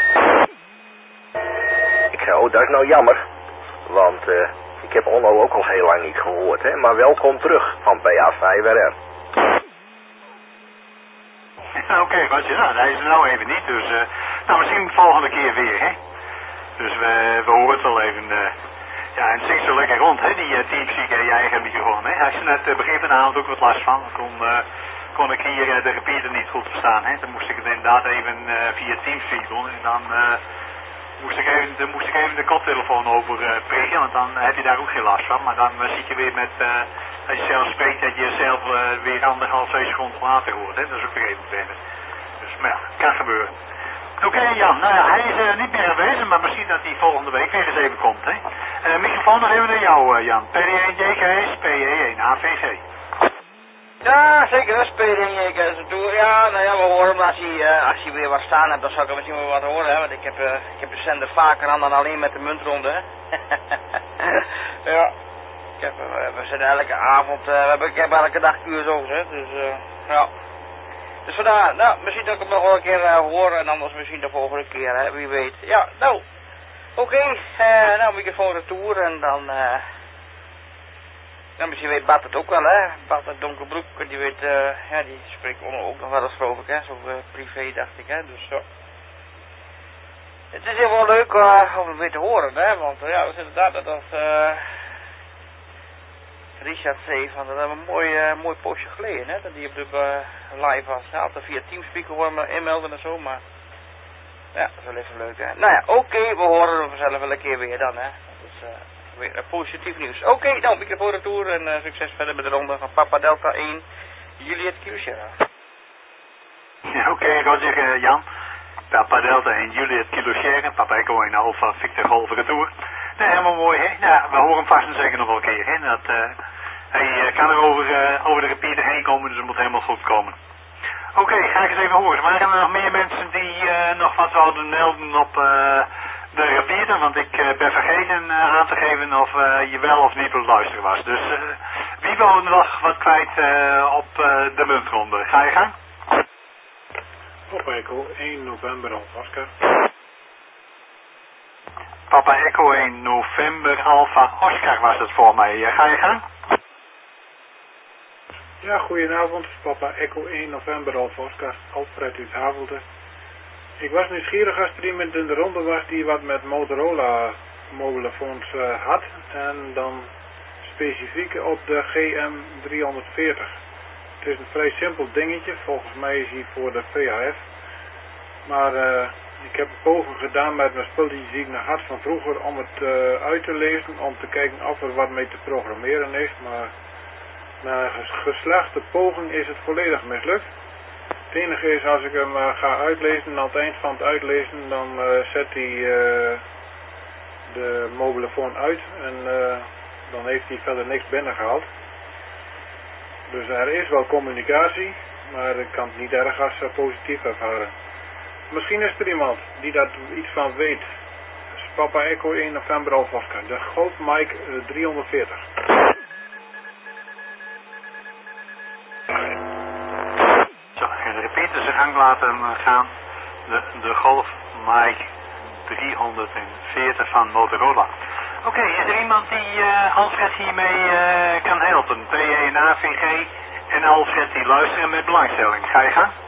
dat is nou jammer. Want ik heb Onno ook al heel lang niet gehoord, hè. Maar welkom terug van PA5RR. Oké, wat je nou, hij is er nou even niet, dus nou misschien de volgende keer weer, hè. Dus we horen het wel even, ja, en het zingt zo lekker rond, hè, die Teamspeak en je eigen microfoon, hè. Als je net begin van de avond ook wat last van, kon ik hier de repeater niet goed verstaan, hè. Dan moest ik het inderdaad even via Teamspeak doen en dan moest ik even de koptelefoon over prikken, want dan heb je daar ook geen last van, maar dan zit je weer met... als je zelf spreekt, dat je jezelf weer 1,5-2 seconden later hoort. Hè? Dat is ook weer even verder. Dus, maar ja, kan gebeuren. Oké, Jan. Nou ja, hij is niet meer aanwezig, maar misschien dat hij volgende week weer eens even komt. Hè? Microfoon nog even naar jou, Jan. PD1 JKS, PE1 AVC. Ja, zeker. Dat is PD1 JKS. Ja, nou ja, we horen hem als hij weer wat staan hebt, dan zal ik hem misschien wel wat horen. Hè? Want ik heb de zender vaker aan dan alleen met de muntronde. Hè? Ja. We zitten elke avond, ik heb elke dag QSO's, hè, dus ja. Dus vandaar, nou, misschien dat ik hem nog wel een keer hoor en anders misschien de volgende keer, hè, wie weet. Ja, nou, oké, nou, microfoon retour en dan misschien weet Bart het ook wel, hè. Bart uit Donkerbroek, die weet, ja, die spreekt ook nog wel eens geloof ik, hè, zo privé dacht ik, hè, dus zo. Het is heel wel leuk om het weer te horen, hè, want ja, dat is inderdaad dat als Richard zei van dat hebben we een mooi postje geleden, hè, dat die op de live was. Hij had er via Teamspeaker hoor me inmelden en zo, maar ja, dat is wel even leuk, hè. Nou ja, oké, we horen hem vanzelf wel een keer weer dan, hè. Dat is weer positief nieuws. Oké, nou, microfoon retour en succes verder met de ronde van Papa Delta 1, Juliet Kilo Sierra. Ja, oké, Roger, Jan. Papa Delta 1, Juliet Kilo Sierra, Papa Echo 1 Alpha Victor Golf retour. Nee, helemaal mooi, hè. Nou, we horen hem vast en zeker nog wel een keer, hè. Dat, hij kan er over de repeater heen komen, dus het moet helemaal goed komen. Oké, ga ik eens even horen. Waren er nog meer mensen die nog wat zouden melden op de repeater? Want ik ben vergeten aan te geven of je wel of niet op het luisteren was. Dus wie wil nog wat kwijt op de muntronde? Ga je gang? Papa Echo 1 november Alpha Oscar. Papa Echo 1 november Alpha Oscar was het voor mij. Ga je gang? Ja, goedenavond. Papa Echo 1 november Alpha Oscar. Alfred uit Havelte. Ik was nieuwsgierig als er iemand in de ronde was die wat met Motorola mobielefoons had. En dan specifiek op de GM340. Het is een vrij simpel dingetje. Volgens mij is hij voor de VHF. Maar ik heb een poging gedaan met mijn spulletjes die ik nog had van vroeger om het uit te lezen. Om te kijken of er wat mee te programmeren is. Maar na een geslaagde poging is het volledig mislukt. Het enige is als ik hem ga uitlezen en aan het eind van het uitlezen dan zet hij de mobielefoon uit en dan heeft hij verder niks binnengehaald. Dus er is wel communicatie, maar ik kan het niet erg als positief ervaren. Misschien is er iemand die daar iets van weet. Dus Papa Echo 1 november Alpha Oscar, de Golf Mike 340. Zo, en de repeater zijn gang laten gaan. De Golf Mike 340 van Motorola. Oké, is er iemand die Alfred hiermee kan helpen? PE en AVG en Alfred die luisteren met belangstelling. Ga je gang?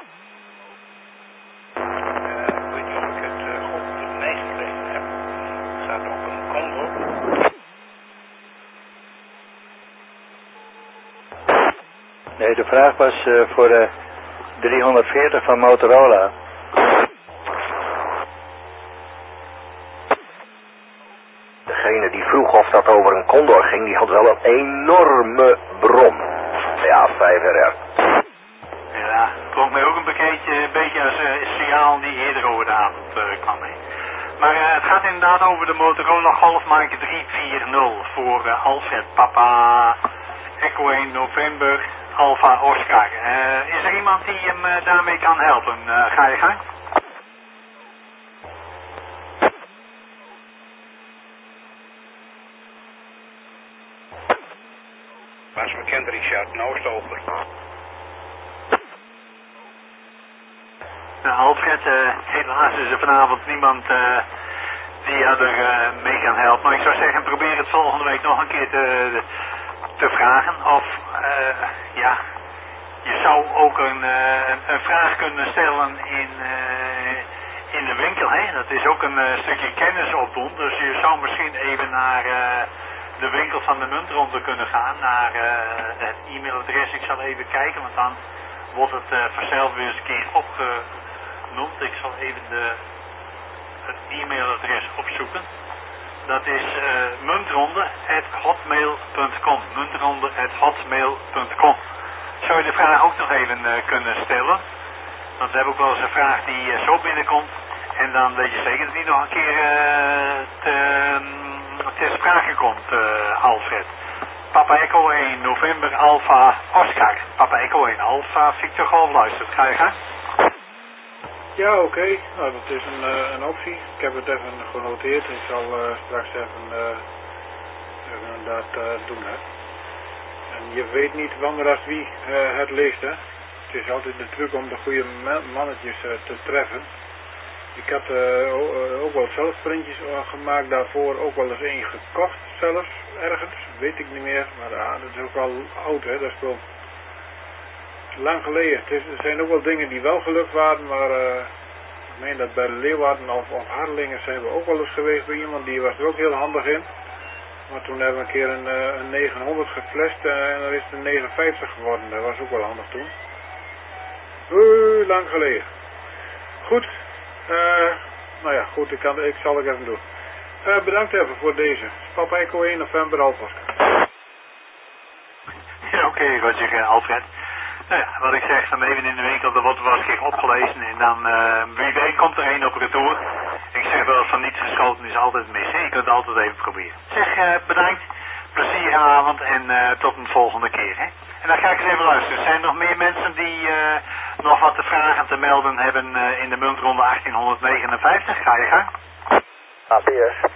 Ik weet niet of ik het goed meegekregen heb. Het gaat op een combo. Nee, de vraag was voor de 340 van Motorola. Degene die vroeg of dat over een Condor ging, die had wel een enorme brom. Ja, 5RR. Ja, klonk mij ook een beetje als signaal die eerder over de avond kwam. Maar het gaat inderdaad over de Motorola Golf Mike 340 voor Alfred, Papa Echo 1 november Alpha Oscar. Is er iemand die hem daarmee kan helpen? Ga je gang? Was bekend Richard, nou is het over. Nou, Alfred, helaas is er vanavond niemand die er mee kan helpen. Maar ik zou zeggen, probeer het volgende week nog een keer te vragen. Of, ja, je zou ook een vraag kunnen stellen in de winkel. Hè? Dat is ook een stukje kennis opdoen. Dus je zou misschien even naar de winkel van de muntronde kunnen gaan. Naar het e-mailadres. Ik zal even kijken, want dan wordt het vanzelf weer eens een keer opgenoemd. Ik zal even het e-mailadres opzoeken. Dat is muntronde@hotmail.com. Muntronde@hotmail.com. Zou je de vraag ook nog even kunnen stellen? Want we hebben ook wel eens een vraag die zo binnenkomt. En dan weet je zeker dat die nog een keer ter sprake komt, Alfred. Papa Echo 1 november Alpha Oscar. Papa Echo 1 Alpha Victor Golf luistert. Ga je gaan? Ja, oké. Nou, dat is een optie. Ik heb het even genoteerd. Ik zal straks even dat doen, hè. En je weet niet wanneer als wie het leest, hè. Het is altijd de truc om de goede mannetjes te treffen. Ik had ook wel zelf printjes gemaakt daarvoor, ook wel eens één gekocht zelfs, ergens, weet ik niet meer. Maar dat is ook al oud, hè, dat is wel lang geleden. Er zijn ook wel dingen die wel gelukt waren, maar meen dat bij Leeuwarden of Harlingen zijn we ook wel eens geweest bij iemand, die was er ook heel handig in. Maar toen hebben we een keer een 900 geflasht en dan is het een 59 geworden. Dat was ook wel handig toen. Lang geleden. Goed. Nou ja, goed, ik zal het even doen. Bedankt even voor deze. Papa Echo 1 november Alfa. Ja, oké, Roger, Alfred. Nou ja, wat ik zeg, van even in de winkel, er wordt wel eens opgelezen en dan wie weet komt er een op retour. Ik zeg wel, van niets geschoten is altijd mis. Hè? Je kunt het altijd even proberen. Zeg, bedankt, plezier avond en tot een volgende keer. Hè? En dan ga ik eens even luisteren. Zijn er nog meer mensen die nog wat te vragen te melden hebben in de muntronde 1859? Ga je gang. APS.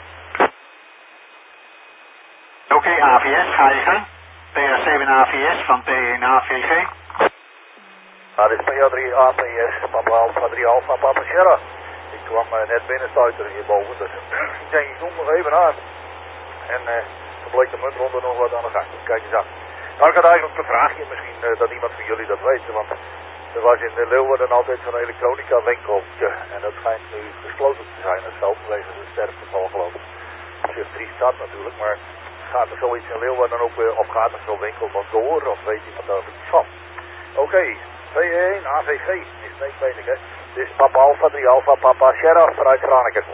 Oké, AVS, ga je gang. PR7 AVS van P1 AVG. Nou, dit is PA3 APS, Papa Alpha 3 Alpha Papa Sierra. Ik kwam net binnen stuiteren hierboven, dus ik denk ik noem nog even aan. En toen bleek de muntronde nog wat aan de gang. Kijk eens aan. Nou, ik had eigenlijk een vraagje, misschien dat iemand van jullie dat weet, want er was in de Leeuwarden altijd zo'n elektronica winkeltje. En dat schijnt nu gesloten te zijn of zo, vanwege de sterfgeval geloof ik. Dat is triest zat natuurlijk, maar gaat er zoiets in Leeuwarden ook of gaat er zo'n winkel nog door, of weet iemand daar iets van? Oké, P1 AVG is nee, weet ik hè. Dit is Papa Alpha 3 Alpha Papa Sierra vanuit Franeker.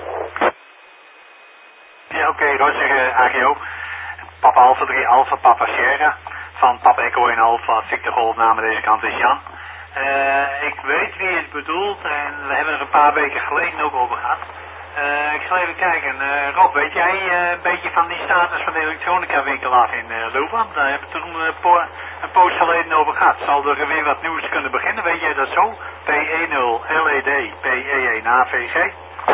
Ja, oké, Roger AGO. Papa Alpha 3 Alpha Papa Sierra van Papa Echo 1 Alpha Victor Golf namen deze kant is Jan. Ik weet wie het bedoelt en we hebben er een paar weken geleden ook over gehad. Ik zal even kijken. Rob, weet jij een beetje van die status van de elektronica winkel af in Leeuwarden? Daar hebben we toen een poos geleden over gehad. Zal er weer wat nieuws kunnen beginnen? Weet jij dat zo? P10 LED PE1 AVG.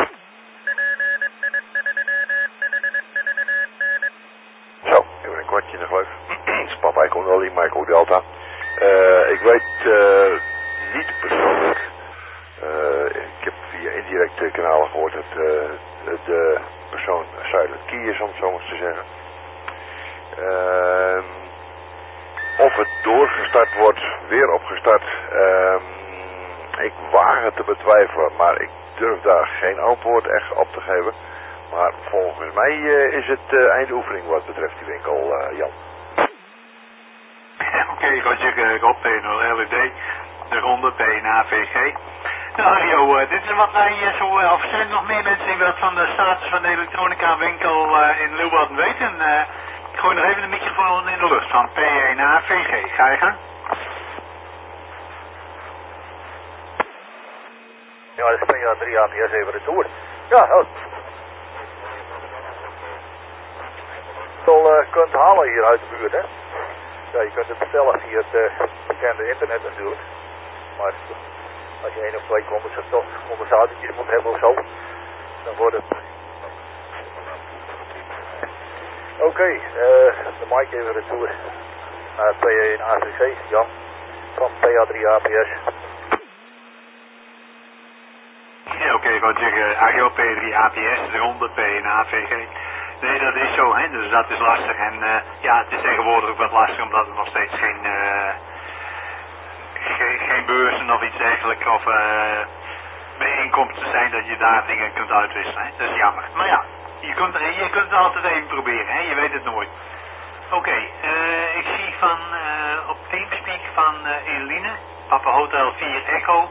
Zo, even een kwartje nog leuk. Het is Papa Echo Nolly, Michael Delta. Ik weet niet persoonlijk. Ik heb via indirecte kanalen gehoord dat de persoon silent key is, om het zo maar te zeggen. Of het doorgestart wordt, weer opgestart. Ik waag het te betwijfelen, maar ik durf daar geen antwoord echt op te geven. Maar volgens mij is het eindoefening wat betreft die winkel, Jan. Oké, Roger, Rob, P0 LED, de ronde P1AVG. Nou, Mario, dit is wat wij zo, of zijn er nog meer mensen die wat van de status van de elektronica winkel in Leeuwarden weten? Ik gooi nog even de microfoon in de lucht van P1AVG. Ga je gang? Ja, dat is PA3 APS even retour. Ja, dat je kunt halen hier uit de buurt, hè. Ja, je kunt het bestellen via het bekende internet natuurlijk. Maar als je 1 of 2 conversaties moet hebben of zo, dan wordt het... Oké, de mic even retour naar P1 AVG, Jan, van PA3 APS. Ja, oké, Roger, AGO P3 APS, de ronde P1 AVG. Nee, dat is zo, hè, dus dat is lastig. En ja, het is tegenwoordig ook wat lastig omdat er nog steeds geen beurzen of iets dergelijks of bijeenkomsten zijn dat je daar dingen kunt uitwisselen. Hè? Dat is jammer. Maar ja, je kunt het altijd even proberen, hè? Je weet het nooit. Oké, ik zie van op Teamspeak van Eline, Papa Hotel 4 Echo.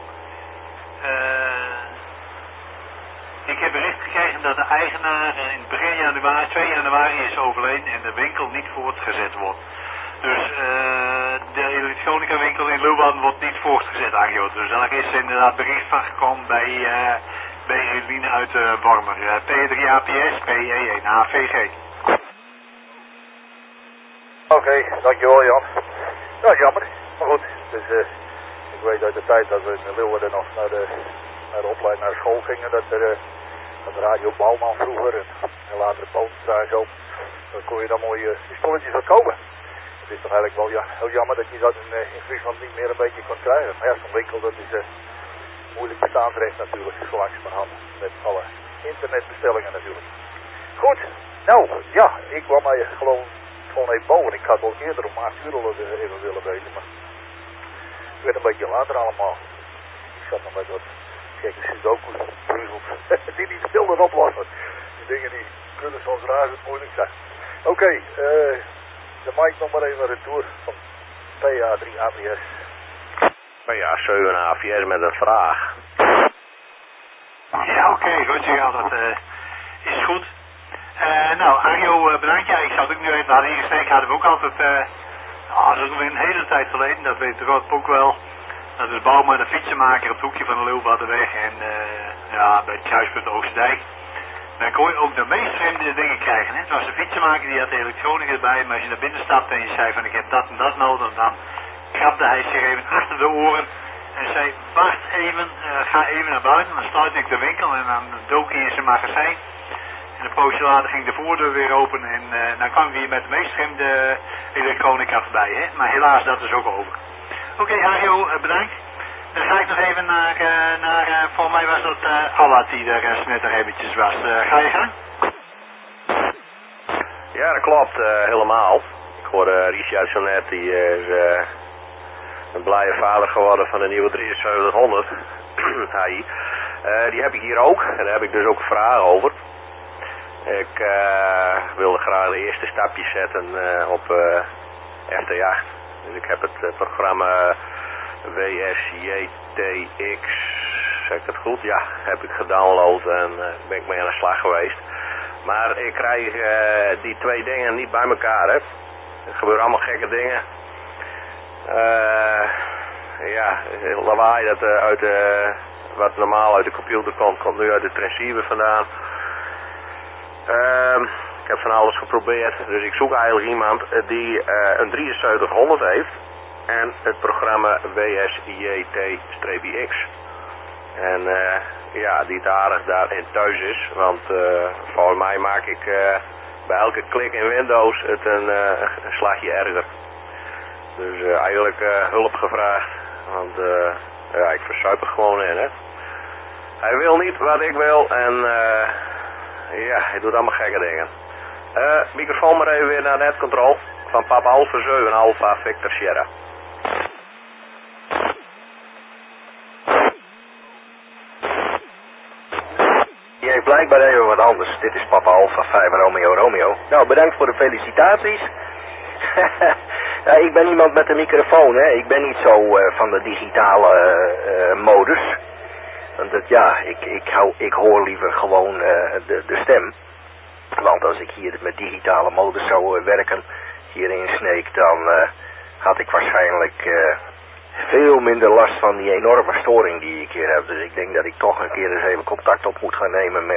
Ik heb bericht gekregen dat de eigenaar in begin januari, 2 januari is overleden en de winkel niet voortgezet wordt. Dus de elektronica winkel in Leeuwarden wordt niet voortgezet aangeboden. Dus daar is inderdaad bericht van gekomen bij Eline uit Wormer. P3 APS, PE1 AVG. Oké, dankjewel Jan. Ja, jammer. Maar goed, dus ik weet uit de tijd dat we in Leeuwarden nog naar de opleiding naar school gingen, dat Radio Bouwman vroeger en later Boonstra en zo, dan kon je dan mooie spulletjes verkopen. Het is toch eigenlijk wel heel jammer dat je dat in Friesland niet meer een beetje kon krijgen. Maar ja, zo'n winkel dat is moeilijk bestaansrecht natuurlijk, zo langzamerhand, met alle internetbestellingen natuurlijk. Goed, nou ja, ik kwam mij gewoon even boven. Ik had wel eerder om 8 uur al even willen weten, maar het werd een beetje later allemaal. Ik zat nog met wat Kijk, de Sudoku puzzels die niet de beelden oplossen. Die dingen die kunnen soms razend moeilijk zijn. Oké, de mic nog maar even retour van PA3AVS. PA7AVS met een vraag. Ja, oké, goed, ja, dat is goed. Nou, Arjo, bedankt. Ja, ik zou het ook nu even hadden ingesteken, hadden we ook altijd, dat is ook weer een hele tijd geleden, dat weet Rob ook wel. Dat is Bouwman, de fietsenmaker op het hoekje van de Leeuwardenweg en ja, bij het kruispunt Oosterdijk. Dan kon je ook de meest vreemde dingen krijgen. Hè? Het was de fietsenmaker, die had de elektronica erbij, maar als je naar binnen stapte en je zei van ik heb dat en dat nodig, dan krabde hij zich even achter de oren en zei wacht even, ga even naar buiten, dan sluit ik de winkel en dan dook hij in zijn magazijn. En een poosje later ging de voordeur weer open en dan kwam hij weer met de meest vreemde elektronica voorbij. Hè? Maar helaas, dat is ook over. Oké, Harjo, bedankt. Dan ga ik nog even naar voor mij was dat Allard die er net nog eventjes was. Ga je gang? Ja, dat klopt, helemaal. Ik hoorde Richard zo net, die is een blije vader geworden van de nieuwe 7300. Hij. Die heb ik hier ook, en daar heb ik dus ook een vraag over. Ik wilde graag de eerste stapjes zetten op FT8. Dus ik heb het programma WSJTX, zeg ik dat goed? Ja, heb ik gedownload en ben ik mee aan de slag geweest. Maar ik krijg die twee dingen niet bij elkaar, hè. Er gebeuren allemaal gekke dingen. Ja, lawaai dat uit wat normaal uit de computer komt nu uit de transceiver vandaan. Ik heb van alles geprobeerd, dus ik zoek eigenlijk iemand die een 7300 heeft en het programma WSJT-X. En ja, die het aardig daarin thuis is, want volgens mij maak ik bij elke klik in Windows het een slagje erger. Dus eigenlijk hulp gevraagd, want ja, ik verzuip er gewoon in, hè. Hij wil niet wat ik wil en ja, hij doet allemaal gekke dingen. Microfoon maar even weer naar netcontrol van Papa Alpha 7 Alpha Victor Sierra. Die heeft blijkbaar even wat anders. Dit is Papa Alpha 5 Romeo Romeo. Nou, bedankt voor de felicitaties. Ja, ik ben iemand met een microfoon, hè. Ik ben niet zo van de digitale modus. Want dat, ja, ik hoor liever gewoon de stem. Want als ik hier met digitale modus zou werken, hier in Sneek, dan had ik waarschijnlijk veel minder last van die enorme storing die ik hier heb. Dus ik denk dat ik toch een keer eens even contact op moet gaan nemen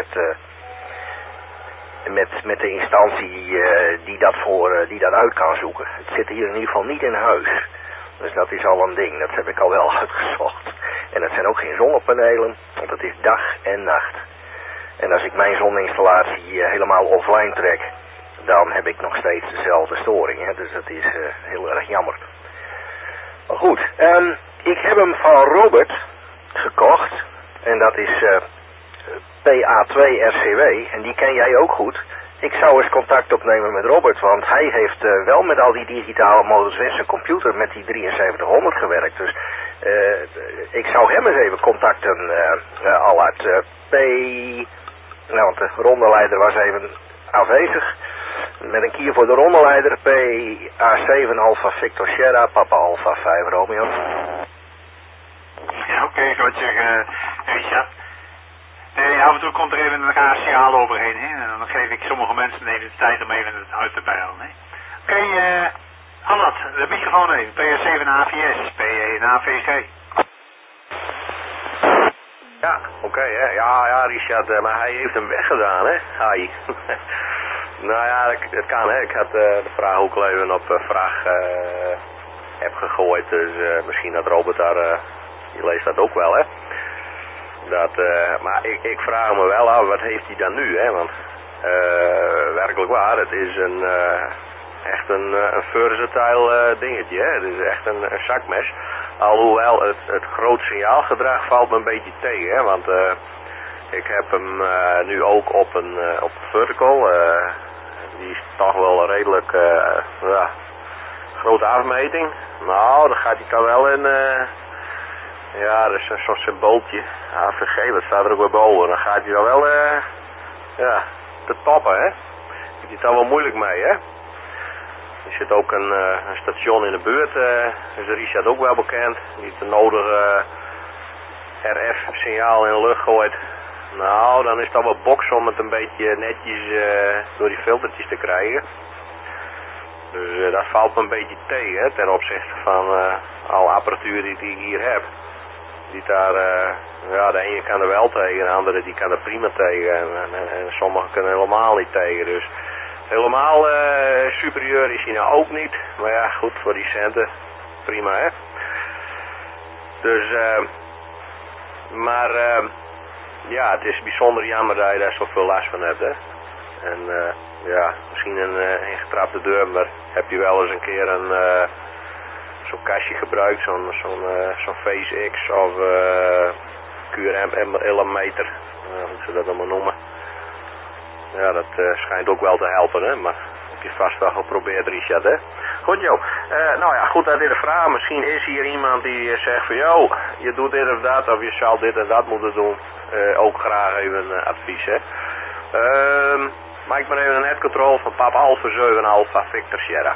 met de instantie die dat uit kan zoeken. Het zit hier in ieder geval niet in huis. Dus dat is al een ding, dat heb ik al wel uitgezocht. En het zijn ook geen zonnepanelen, want het is dag en nacht. En als ik mijn zoninstallatie helemaal offline trek, dan heb ik nog steeds dezelfde storing. Hè? Dus dat is heel erg jammer. Maar goed, ik heb hem van Robert gekocht. En dat is PA2RCW. En die ken jij ook goed. Ik zou eens contact opnemen met Robert, want hij heeft wel met al die digitale modus in zijn computer met die 7300 gewerkt. Dus ik zou hem eens even contacten, Allard. Nou, want de rondeleider was even afwezig. Met een kier voor de rondeleider, PA7 Alpha Victor Sierra, Papa Alpha 5 Romeo. Ja, oké, goed zeg, Richard. Nee, af en toe komt er even een raar signaal overheen, hè. En dan geef ik sommige mensen even de tijd om even het uit te bellen, hè. Oké, Allard, de microfoon even. PS7 AVS, PE AVG. Ja, oké, hè. Ja, Richard, maar hij heeft hem weggedaan, hè. Hij. Nou ja, het kan, hè. Ik had de vraag ook al even op vraag heb gegooid, dus misschien dat Robert daar, je leest dat ook wel, hè. Dat, maar ik vraag me wel af, wat heeft hij dan nu, hè, want werkelijk waar, het is echt een versatile dingetje, hè. Het is echt een zakmes, alhoewel het groot signaalgedrag valt me een beetje tegen, hè, want ik heb hem nu ook op een vertical, die is toch wel een redelijk grote afmeting, nou, dan gaat hij toch wel in... Ja, dat is zo'n symbooltje. AVG, dat staat er ook weer boven. Dan gaat hij dan wel, ja, te toppen, hè. Je het daar wel moeilijk mee, hè. Er zit ook een station in de buurt, is Richard ook wel bekend. Die het nodige RF-signaal in de lucht gooit. Nou, dan is dat wel boksen om het een beetje netjes door die filtertjes te krijgen. Dus dat valt me een beetje tegen, hè, ten opzichte van alle apparatuur die ik hier heb. Die daar, ja, de ene kan er wel tegen, de andere die kan er prima tegen. En sommigen kunnen helemaal niet tegen. Dus helemaal superieur is hij nou ook niet. Maar ja, goed, voor die centen, prima, hè. Dus, maar, ja, het is bijzonder jammer dat je daar zoveel last van hebt, hè. En, ja, misschien een ingetrapte deur, maar heb je wel eens een keer zo'n kastje gebruikt, zo'n Phase X of QRM elemeter, hoe ze dat allemaal noemen. Ja, dat schijnt ook wel te helpen, hè, maar heb je vast wel geprobeerd, Richard, hè. Goed, joh. Nou ja, goed, dat is de vraag. Misschien is hier iemand die zegt van, joh, je doet dit of dat, of je zou dit en dat moeten doen. Ook graag even advies, hè. Maak maar even een netcontrol van Papa Alpha 7 Alpha Victor Sierra.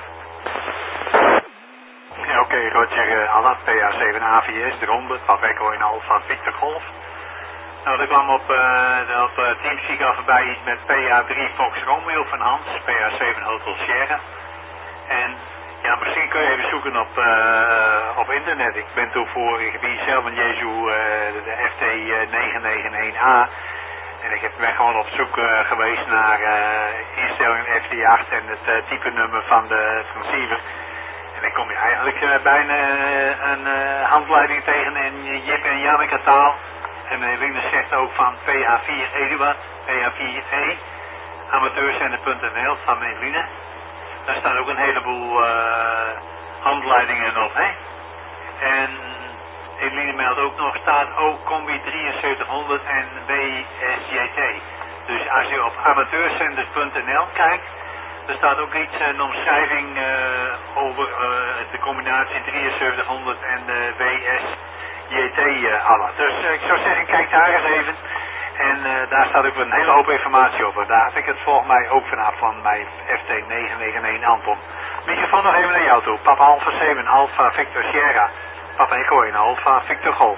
Ja, oké, Roger, Anna, PA7 AVS, de ronde, Papa Echo in Alpha Victor Golf. Nou, er kwam op Teamspeak al voorbij iets met PA3 Fox Romeo van Hans, PA7 Hotel Sierra. En ja, misschien kun je even zoeken op internet. Ik ben toen voor het gebied zelf van Jezu de FT991A. En ik ben gewoon op zoek geweest naar instellingen FT8 en het type nummer van de transceiver. En dan kom je eigenlijk bijna een handleiding tegen in Jip en Janneke taal. En Eline zegt ook van PA4 Eduard, PA4E, amateurzender.nl van Eline. Daar staan ook een heleboel handleidingen op, hè. En Eline meldt ook nog, staat ook Combi 7300 en WSJT. Dus als je op amateurzenders.nl kijkt, er staat ook iets, een omschrijving over de combinatie 7300 en de WSJT alle. Dus ik zou zeggen, kijk daar eens even. En daar staat ook een hele hoop informatie op. En daar had ik het volgens mij ook vanaf van mijn FT991 Anton. Microfoon nog even naar jou toe. Papa Alpha 7 Alpha Victor Sierra. Papa Echo in Alpha Victor Golf.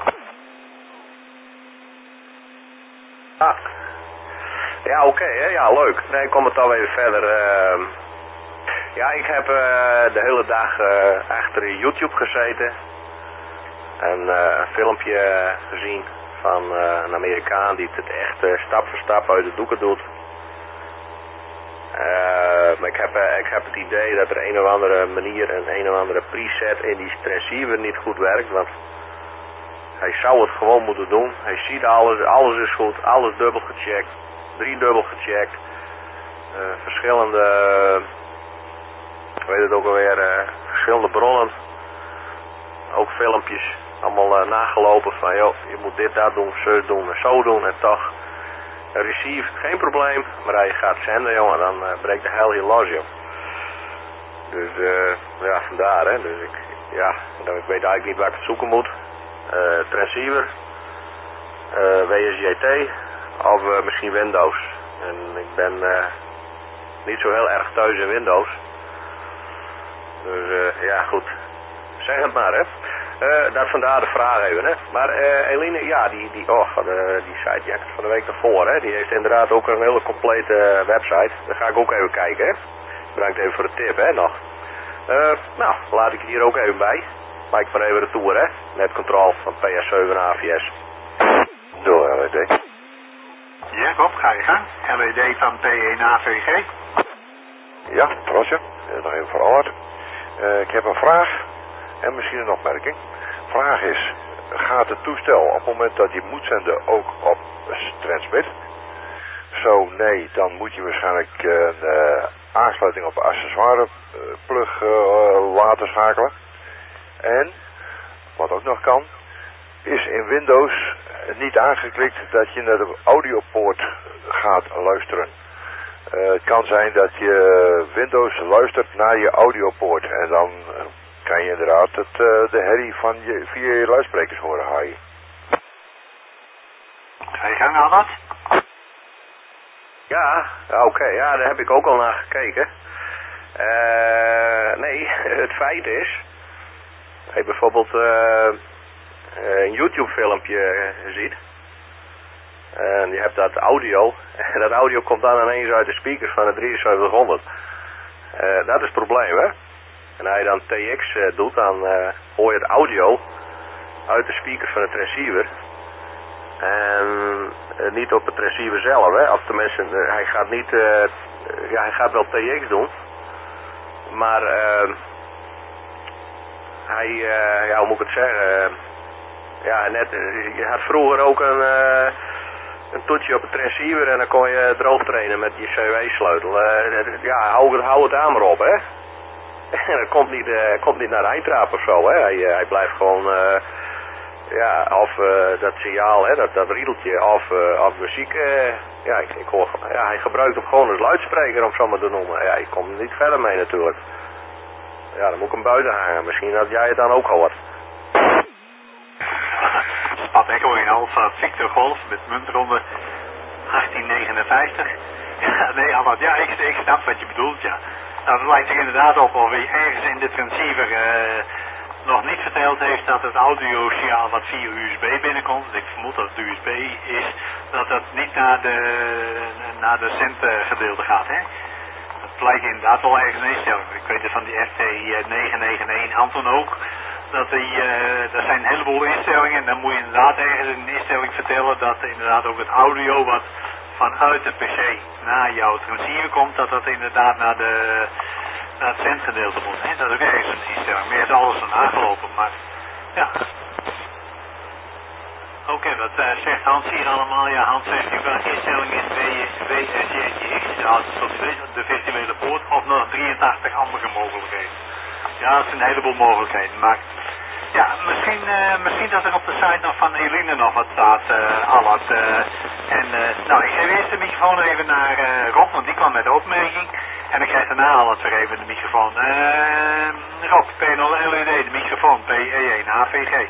Ah. Ja, oké, hè? Ja, leuk. Nee, ik kom het alweer verder. Ja, ik heb de hele dag achter YouTube gezeten. En een filmpje gezien van een Amerikaan die het echt stap voor stap uit de doeken doet. Maar ik heb het idee dat er een of andere manier, een of andere preset in die transceiver niet goed werkt. Want hij zou het gewoon moeten doen. Hij ziet alles is goed, alles dubbel gecheckt, 3-dubbel gecheckt. Verschillende, ik weet het ook alweer, verschillende bronnen. Ook filmpjes, allemaal nagelopen van, joh, je moet dit, dat doen, zus doen en zo doen en toch. Receive, geen probleem, maar als je gaat zenden, jongen, dan breekt de hel hier los, joh. Dus, ja, vandaar, hè. Dus ik weet eigenlijk niet waar ik het zoeken moet. Transceiver, WSJT, of misschien Windows. En ik ben niet zo heel erg thuis in Windows. Dus, ja, goed. Zeg het maar, hè. Dat vandaar de vraag even, hè. Maar Eline, ja, die sitejacket van de week daarvoor, hè, die heeft inderdaad ook een hele complete website. Daar ga ik ook even kijken, hè. Bedankt even voor de tip, hè, nog. Nou, laat ik hier ook even bij. Maak maar even de tour, hè. Netcontrol van PS7 AVS. Door LED. Ja, Rob, ga je gang. LED van P1 AVG. Ja, Roger. Nog even verantwoord. Ik heb een vraag en misschien een opmerking. Vraag is, gaat het toestel op het moment dat je moet zenden ook op transmit? Zo nee, dan moet je waarschijnlijk een aansluiting op accessoire plug laten schakelen. En, wat ook nog kan, is in Windows niet aangeklikt dat je naar de audiopoort gaat luisteren. Het kan zijn dat je Windows luistert naar je audiopoort en dan kan je inderdaad de herrie via je luidsprekers horen, Hai. Ga je gang, Albert? Ja, oké, ja, daar heb ik ook al naar gekeken. Nee, het feit is, als je bijvoorbeeld een YouTube filmpje ziet, en je hebt dat audio, en dat audio komt dan ineens uit de speakers van de 7300. Dat is het probleem, hè. En als je dan TX doet, dan hoor je het audio uit de speakers van de transceiver. En niet op het receiver zelf, hè. Of tenminste, hij gaat niet, ja, hij gaat wel TX doen. Maar hij, ja, hoe moet ik het zeggen? Ja, net, je had vroeger ook een toetje op het transceiver en dan kon je droog trainen met je CW-sleutel. Ja, hou het aan maar op, hè. En dat komt niet naar de eindtrap of zo, hè. Hij blijft gewoon... ja, of dat signaal, hè, dat riedeltje, of muziek, ja, ik hoor, ja, hij gebruikt hem gewoon als luidspreker, om zo maar te noemen. Ja, ik kom er niet verder mee natuurlijk. Ja, dan moet ik hem buiten hangen, misschien dat jij het dan ook hoort. Spat Echo in Alpha Victor Golf met muntronde 1859. Ja, nee, Albert, ja, ik snap wat je bedoelt, ja. Nou, dat lijkt er inderdaad op of je ergens in de transceiver nog niet verteld heeft dat het audiosignaal wat via USB binnenkomt, ik vermoed dat het USB is, dat dat niet naar de centgedeelte gaat, hè. Dat lijkt inderdaad wel ergens een instelling. Ik weet het van die FT991 Anton ook, dat er zijn een heleboel instellingen en dan moet je inderdaad ergens in een instelling vertellen dat inderdaad ook het audio wat vanuit de PC naar jouw transceiver komt, dat inderdaad naar het centgedeelte moet. Hè? Dat is ook ergens een instelling. Meer is alles dan aangelopen, maar ja. Oké, wat zegt Hans hier allemaal? Ja, Hans zegt hier welke instelling is WSJX, de virtuele poort, of nog 83 andere mogelijkheden. Ja, dat zijn een heleboel mogelijkheden, maar ja, misschien dat er op de site nog van Eline nog wat staat, Allard. Nou, ik geef eerst de microfoon even naar Rob, want die kwam met de opmerking. En dan krijgt daarna Allard weer even de microfoon. Rob, P0 LED, de microfoon, PE1, AVG.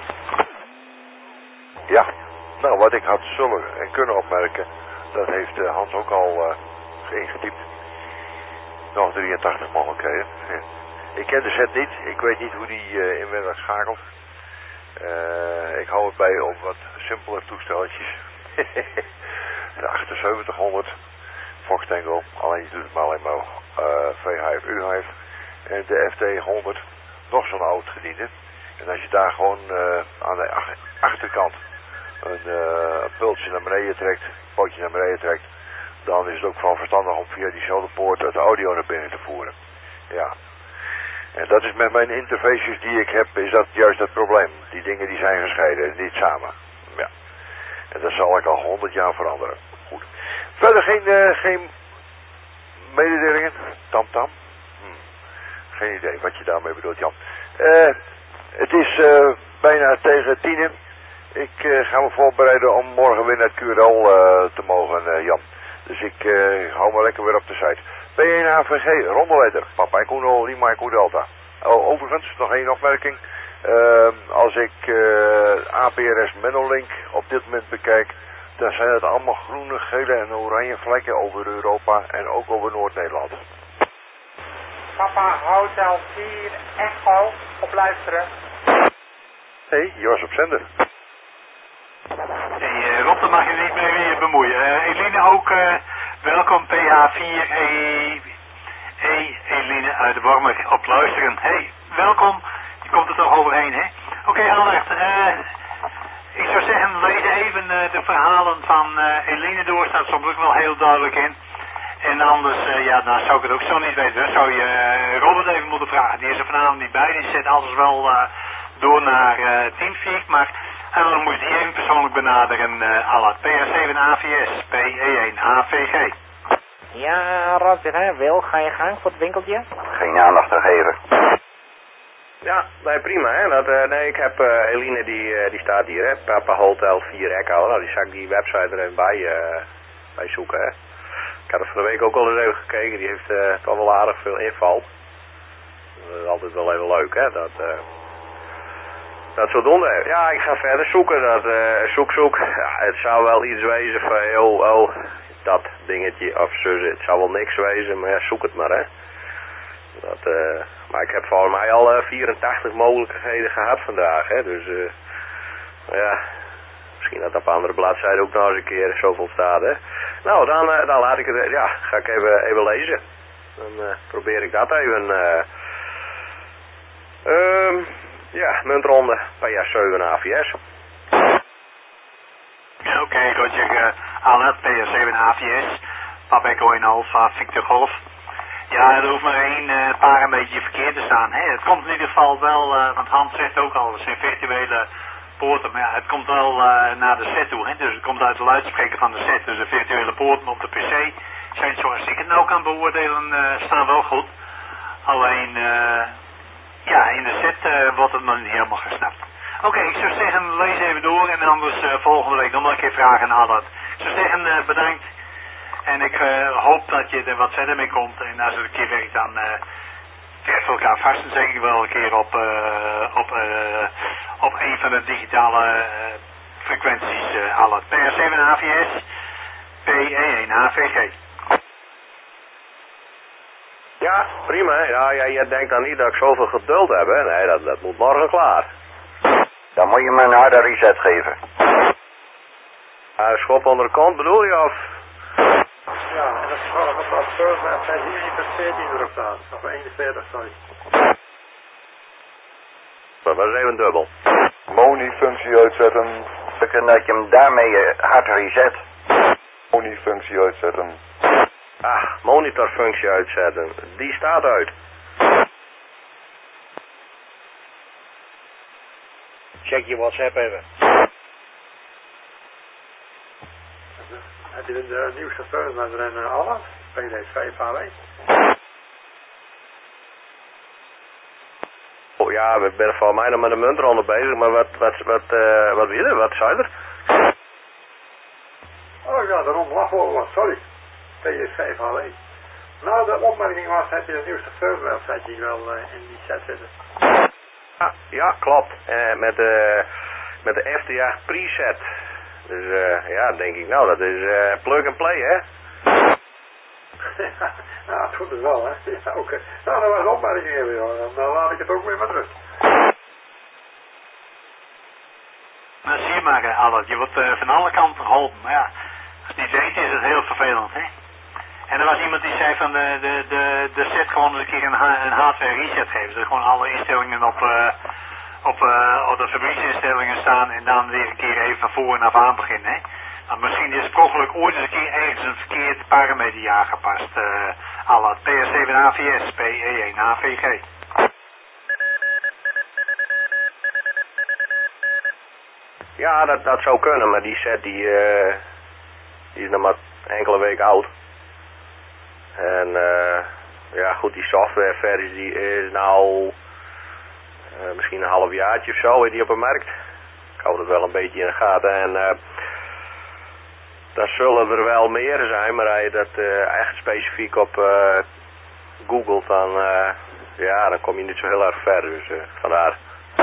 Ja, nou wat ik had zullen en kunnen opmerken, dat heeft Hans ook al ingetypt. Nog 83 mogelijkheden. Ik ken de set niet, ik weet niet hoe die inwendig schakelt. Ik hou het bij op wat simpeler toestelletjes. De 7800 Fox Tango, alleen je doet het maar alleen maar V-Hive, U-Hive. En de FT100, nog zo'n oud gediende. En als je daar gewoon aan de achterkant een pultje naar beneden trekt, een pootje naar beneden trekt, dan is het ook van verstandig om via diezelfde poort het audio naar binnen te voeren. Ja. En dat is met mijn interfaces die ik heb, is dat juist het probleem. Die dingen die zijn gescheiden, niet samen. Ja. En dat zal ik al 100 jaar veranderen. Goed. Verder geen mededelingen? Tamtam? Geen idee wat je daarmee bedoelt, Jan. Het is bijna tegen 10. Ik ga me voorbereiden om morgen weer naar het QRL te mogen, Jan. Dus ik hou me lekker weer op de site. P1 AVG, rondeletter, Papa Echo Lima Echo Delta. Overigens, nog één opmerking. Als ik APRS Menolink op dit moment bekijk, dan zijn het allemaal groene, gele en oranje vlekken over Europa en ook over Noord-Nederland. Papa Hotel 4 Echo, op luisteren. Hey, je was op zender. Hey, Rob, daar mag je niet mee bemoeien. Eline ook, welkom PH4E Eline uit de Wormer op luisteren. Hey, welkom. Je komt er toch overheen, hè? Oké, Albert. Ik zou zeggen, lees even de verhalen van Eline door. Staat soms ook wel heel duidelijk in. En anders, ja, dan zou ik het ook zo niet weten. Dan zou je Robert even moeten vragen. Die is er vanavond niet bij. Die zet alles wel door naar Teamspeak. Maar dan moet je die even persoonlijk benaderen, Allard. PR7 AVS, PE1 AVG. Ja, Roger, hè? Wil, ga je gang voor het winkeltje? Geen aandacht aan geven. Ja, nee, prima, hè. Nee, ik heb Eline, die staat hier, hè. Papa Hotel 4 Echo. Nou, die zal ik die website er even bij zoeken, hè. Ik had er van de week ook al eens even gekeken. Die heeft toch wel aardig veel inval. is altijd wel even leuk, hè. Dat zodoende. Ja, ik ga verder zoeken. Zoek. Ja, het zou wel iets wezen van, dat dingetje of zo. Het zou wel niks wezen, maar ja, zoek het maar, hè. Maar ik heb volgens mij al 84 mogelijkheden gehad vandaag, hè. Dus, ja, misschien dat op andere bladzijden ook nog eens een keer zoveel staat, hè. Nou, dan laat ik het, ja, ga ik even lezen. Dan probeer ik dat even. Ja, muntronde, PA7 AVS. Ja, oké, Roger, Alan, PA7 AVS, Papa Echo in Alpha, Victor Golf. Ja, er hoeft maar één paar een beetje verkeerd te staan. Hè. Het komt in ieder geval wel, want Hans zegt ook al, het zijn virtuele poorten, maar ja, het komt wel naar de set toe. Hè. Dus het komt uit de luidspreker van de set. Dus de virtuele poorten op de PC zijn, zoals ik het nou kan beoordelen, staan wel goed. Alleen, ja, in de set wordt het nog niet helemaal gesnapt. Oké, ik zou zeggen, lees even door en anders volgende week nog maar een keer vragen aan dat. Ik zou zeggen, bedankt. En ik hoop dat je er wat verder mee komt. En als het een keer werkt, dan krijgen we elkaar vast en zeker wel een keer op een van de digitale frequenties. Alle PR7 AVS, PE1 AVG. Ja, prima. Ja, je denkt dan niet dat ik zoveel geduld heb, hè? Nee, dat moet morgen klaar. Dan moet je me een harde reset geven. Schop onder de kont bedoel je, of? Ja, en dat is gewoon op firmware zijn hier niet per 14 erop staan. Of 41, sorry. Dat was even dubbel. Moni-functie uitzetten. En dat je hem daarmee hard reset. Moni-functie uitzetten. Ah, monitorfunctie uitzetten. Die staat uit. Check je WhatsApp even. Heb je de nieuwste firmware erin alles? PD5 HW? Oh ja, we zijn voor mij nog met de muntronde bezig, maar wat wil je? Wat zei er? Oh ja, daarom lachen was, sorry. PD5 HW. Nou, de opmerking was, heb je de nieuwste firmware setting wel in die set zitten? Ja, klopt. Met de FTA preset. Dus ja, denk ik nou, dat is plug and play, hè? Ja, het doet het wel, hè? Ja, oké. Nou, dat was een opmerking even, joh. Dan laat ik het ook weer met rust. Nou, zie je maar, Albert, je wordt van alle kanten geholpen. Maar ja, als het niet weet, is het heel vervelend, hè? En er was iemand die zei van de set gewoon eens een keer een hardware reset geven. Dus gewoon alle instellingen op de fabrieksinstellingen staan en dan weer een keer even van voor en af aan beginnen, hè? Want misschien is het mogelijk ooit eens een keer ergens een verkeerd parameter aangepast. Alle PS7 AVS, PE1 AVG. Ja, dat zou kunnen, maar die set die is nog maar enkele weken oud. En ja goed, die softwareversie die is nou misschien een halfjaartje of zo, die op de markt. Ik hou het wel een beetje in de gaten en dan zullen er wel meer zijn, maar als je dat echt specifiek op googelt, dan ja, dan kom je niet zo heel erg ver, dus vandaar.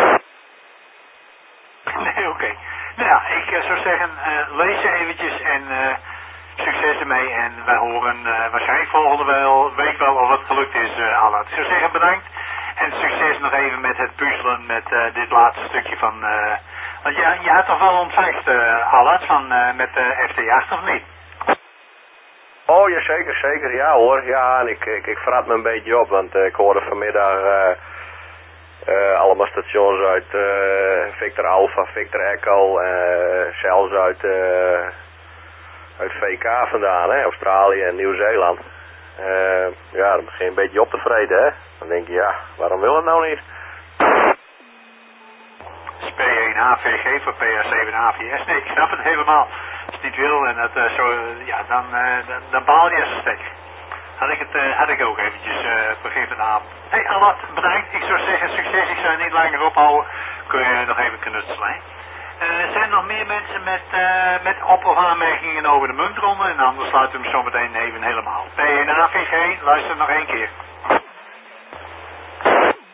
Nee, oké. Nou ja, ik zou zeggen, lees ze eventjes en succes ermee. En wij horen waarschijnlijk volgende week wel of het gelukt is, Allard. Ik zou zeggen bedankt. En succes nog even met het puzzelen met dit laatste stukje van... want je had toch wel ontvangst, Allard, met FT8 of niet? Oh ja, zeker, ja hoor. Ja, en ik verrat me een beetje op, want ik hoorde vanmiddag... allemaal stations uit Victor Alpha, Victor Echo, zelfs uit VK vandaan, hè, Australië en Nieuw-Zeeland. Ja, dan begin je een beetje op te vreten, hè. Dan denk je, ja, waarom wil het nou niet? P1 AVG voor PA7 AVS. Nee, ik snap het helemaal. Als het niet wil en dat zo, ja, dan baal je als een stekker. Had ik ook eventjes begin van de avond. Hé, Allard, bedankt. Ik zou zeggen succes. Ik zou je niet langer ophouden. Kun je nog even knutselen, hè? Zijn er nog meer mensen met op- of aanmerkingen over de muntronde? En anders sluiten we hem zo meteen even helemaal. P1 AVG, luister nog één keer.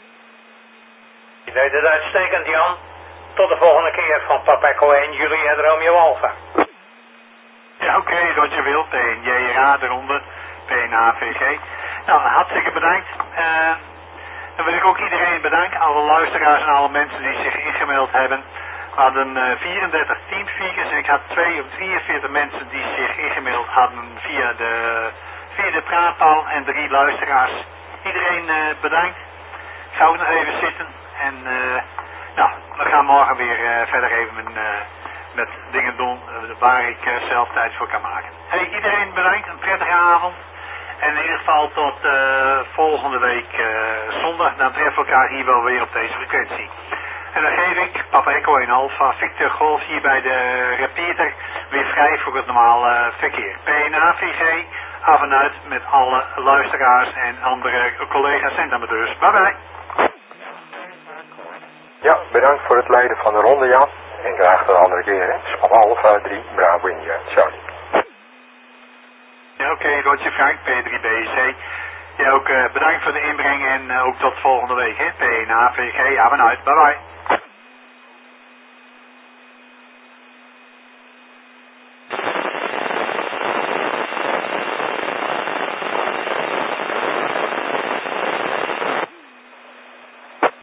deed het uitstekend, Jan. Tot de volgende keer van Papa Echo 1, Juliet Romeo Alpha. Ja, oké, Roger Wil, PNJRA eronder, PNAVG. Nou, hartstikke bedankt. Dan wil ik ook iedereen bedanken, alle luisteraars en alle mensen die zich ingemeld hebben. We hadden 34 teamspeakers en ik had 43 mensen die zich ingemeld hadden via de praatpaal en 3 luisteraars. Iedereen bedankt. Ik ga ook nog even zitten en nou, we gaan morgen weer verder even met dingen doen waar ik zelf tijd voor kan maken. Hey, iedereen bedankt, een prettige avond. En in ieder geval tot volgende week zondag. Dan treffen we elkaar hier wel weer op deze frequentie. En dan geef ik Papa Echo 1 Alpha Victor Golf hier bij de repeater weer vrij voor het normale verkeer. PNAVG, af en uit met alle luisteraars en andere collega's en amateurs. Bye bye. Ja, bedankt voor het leiden van de ronde, Jan. En graag tot een andere keer, hè. Spam Alpha 3, Bravo India, Charlie. Ja, oké, Roger Frank, P3BC. Ja, ook bedankt voor de inbreng en ook tot volgende week, hè. PNAVG, af en uit. Bye bye.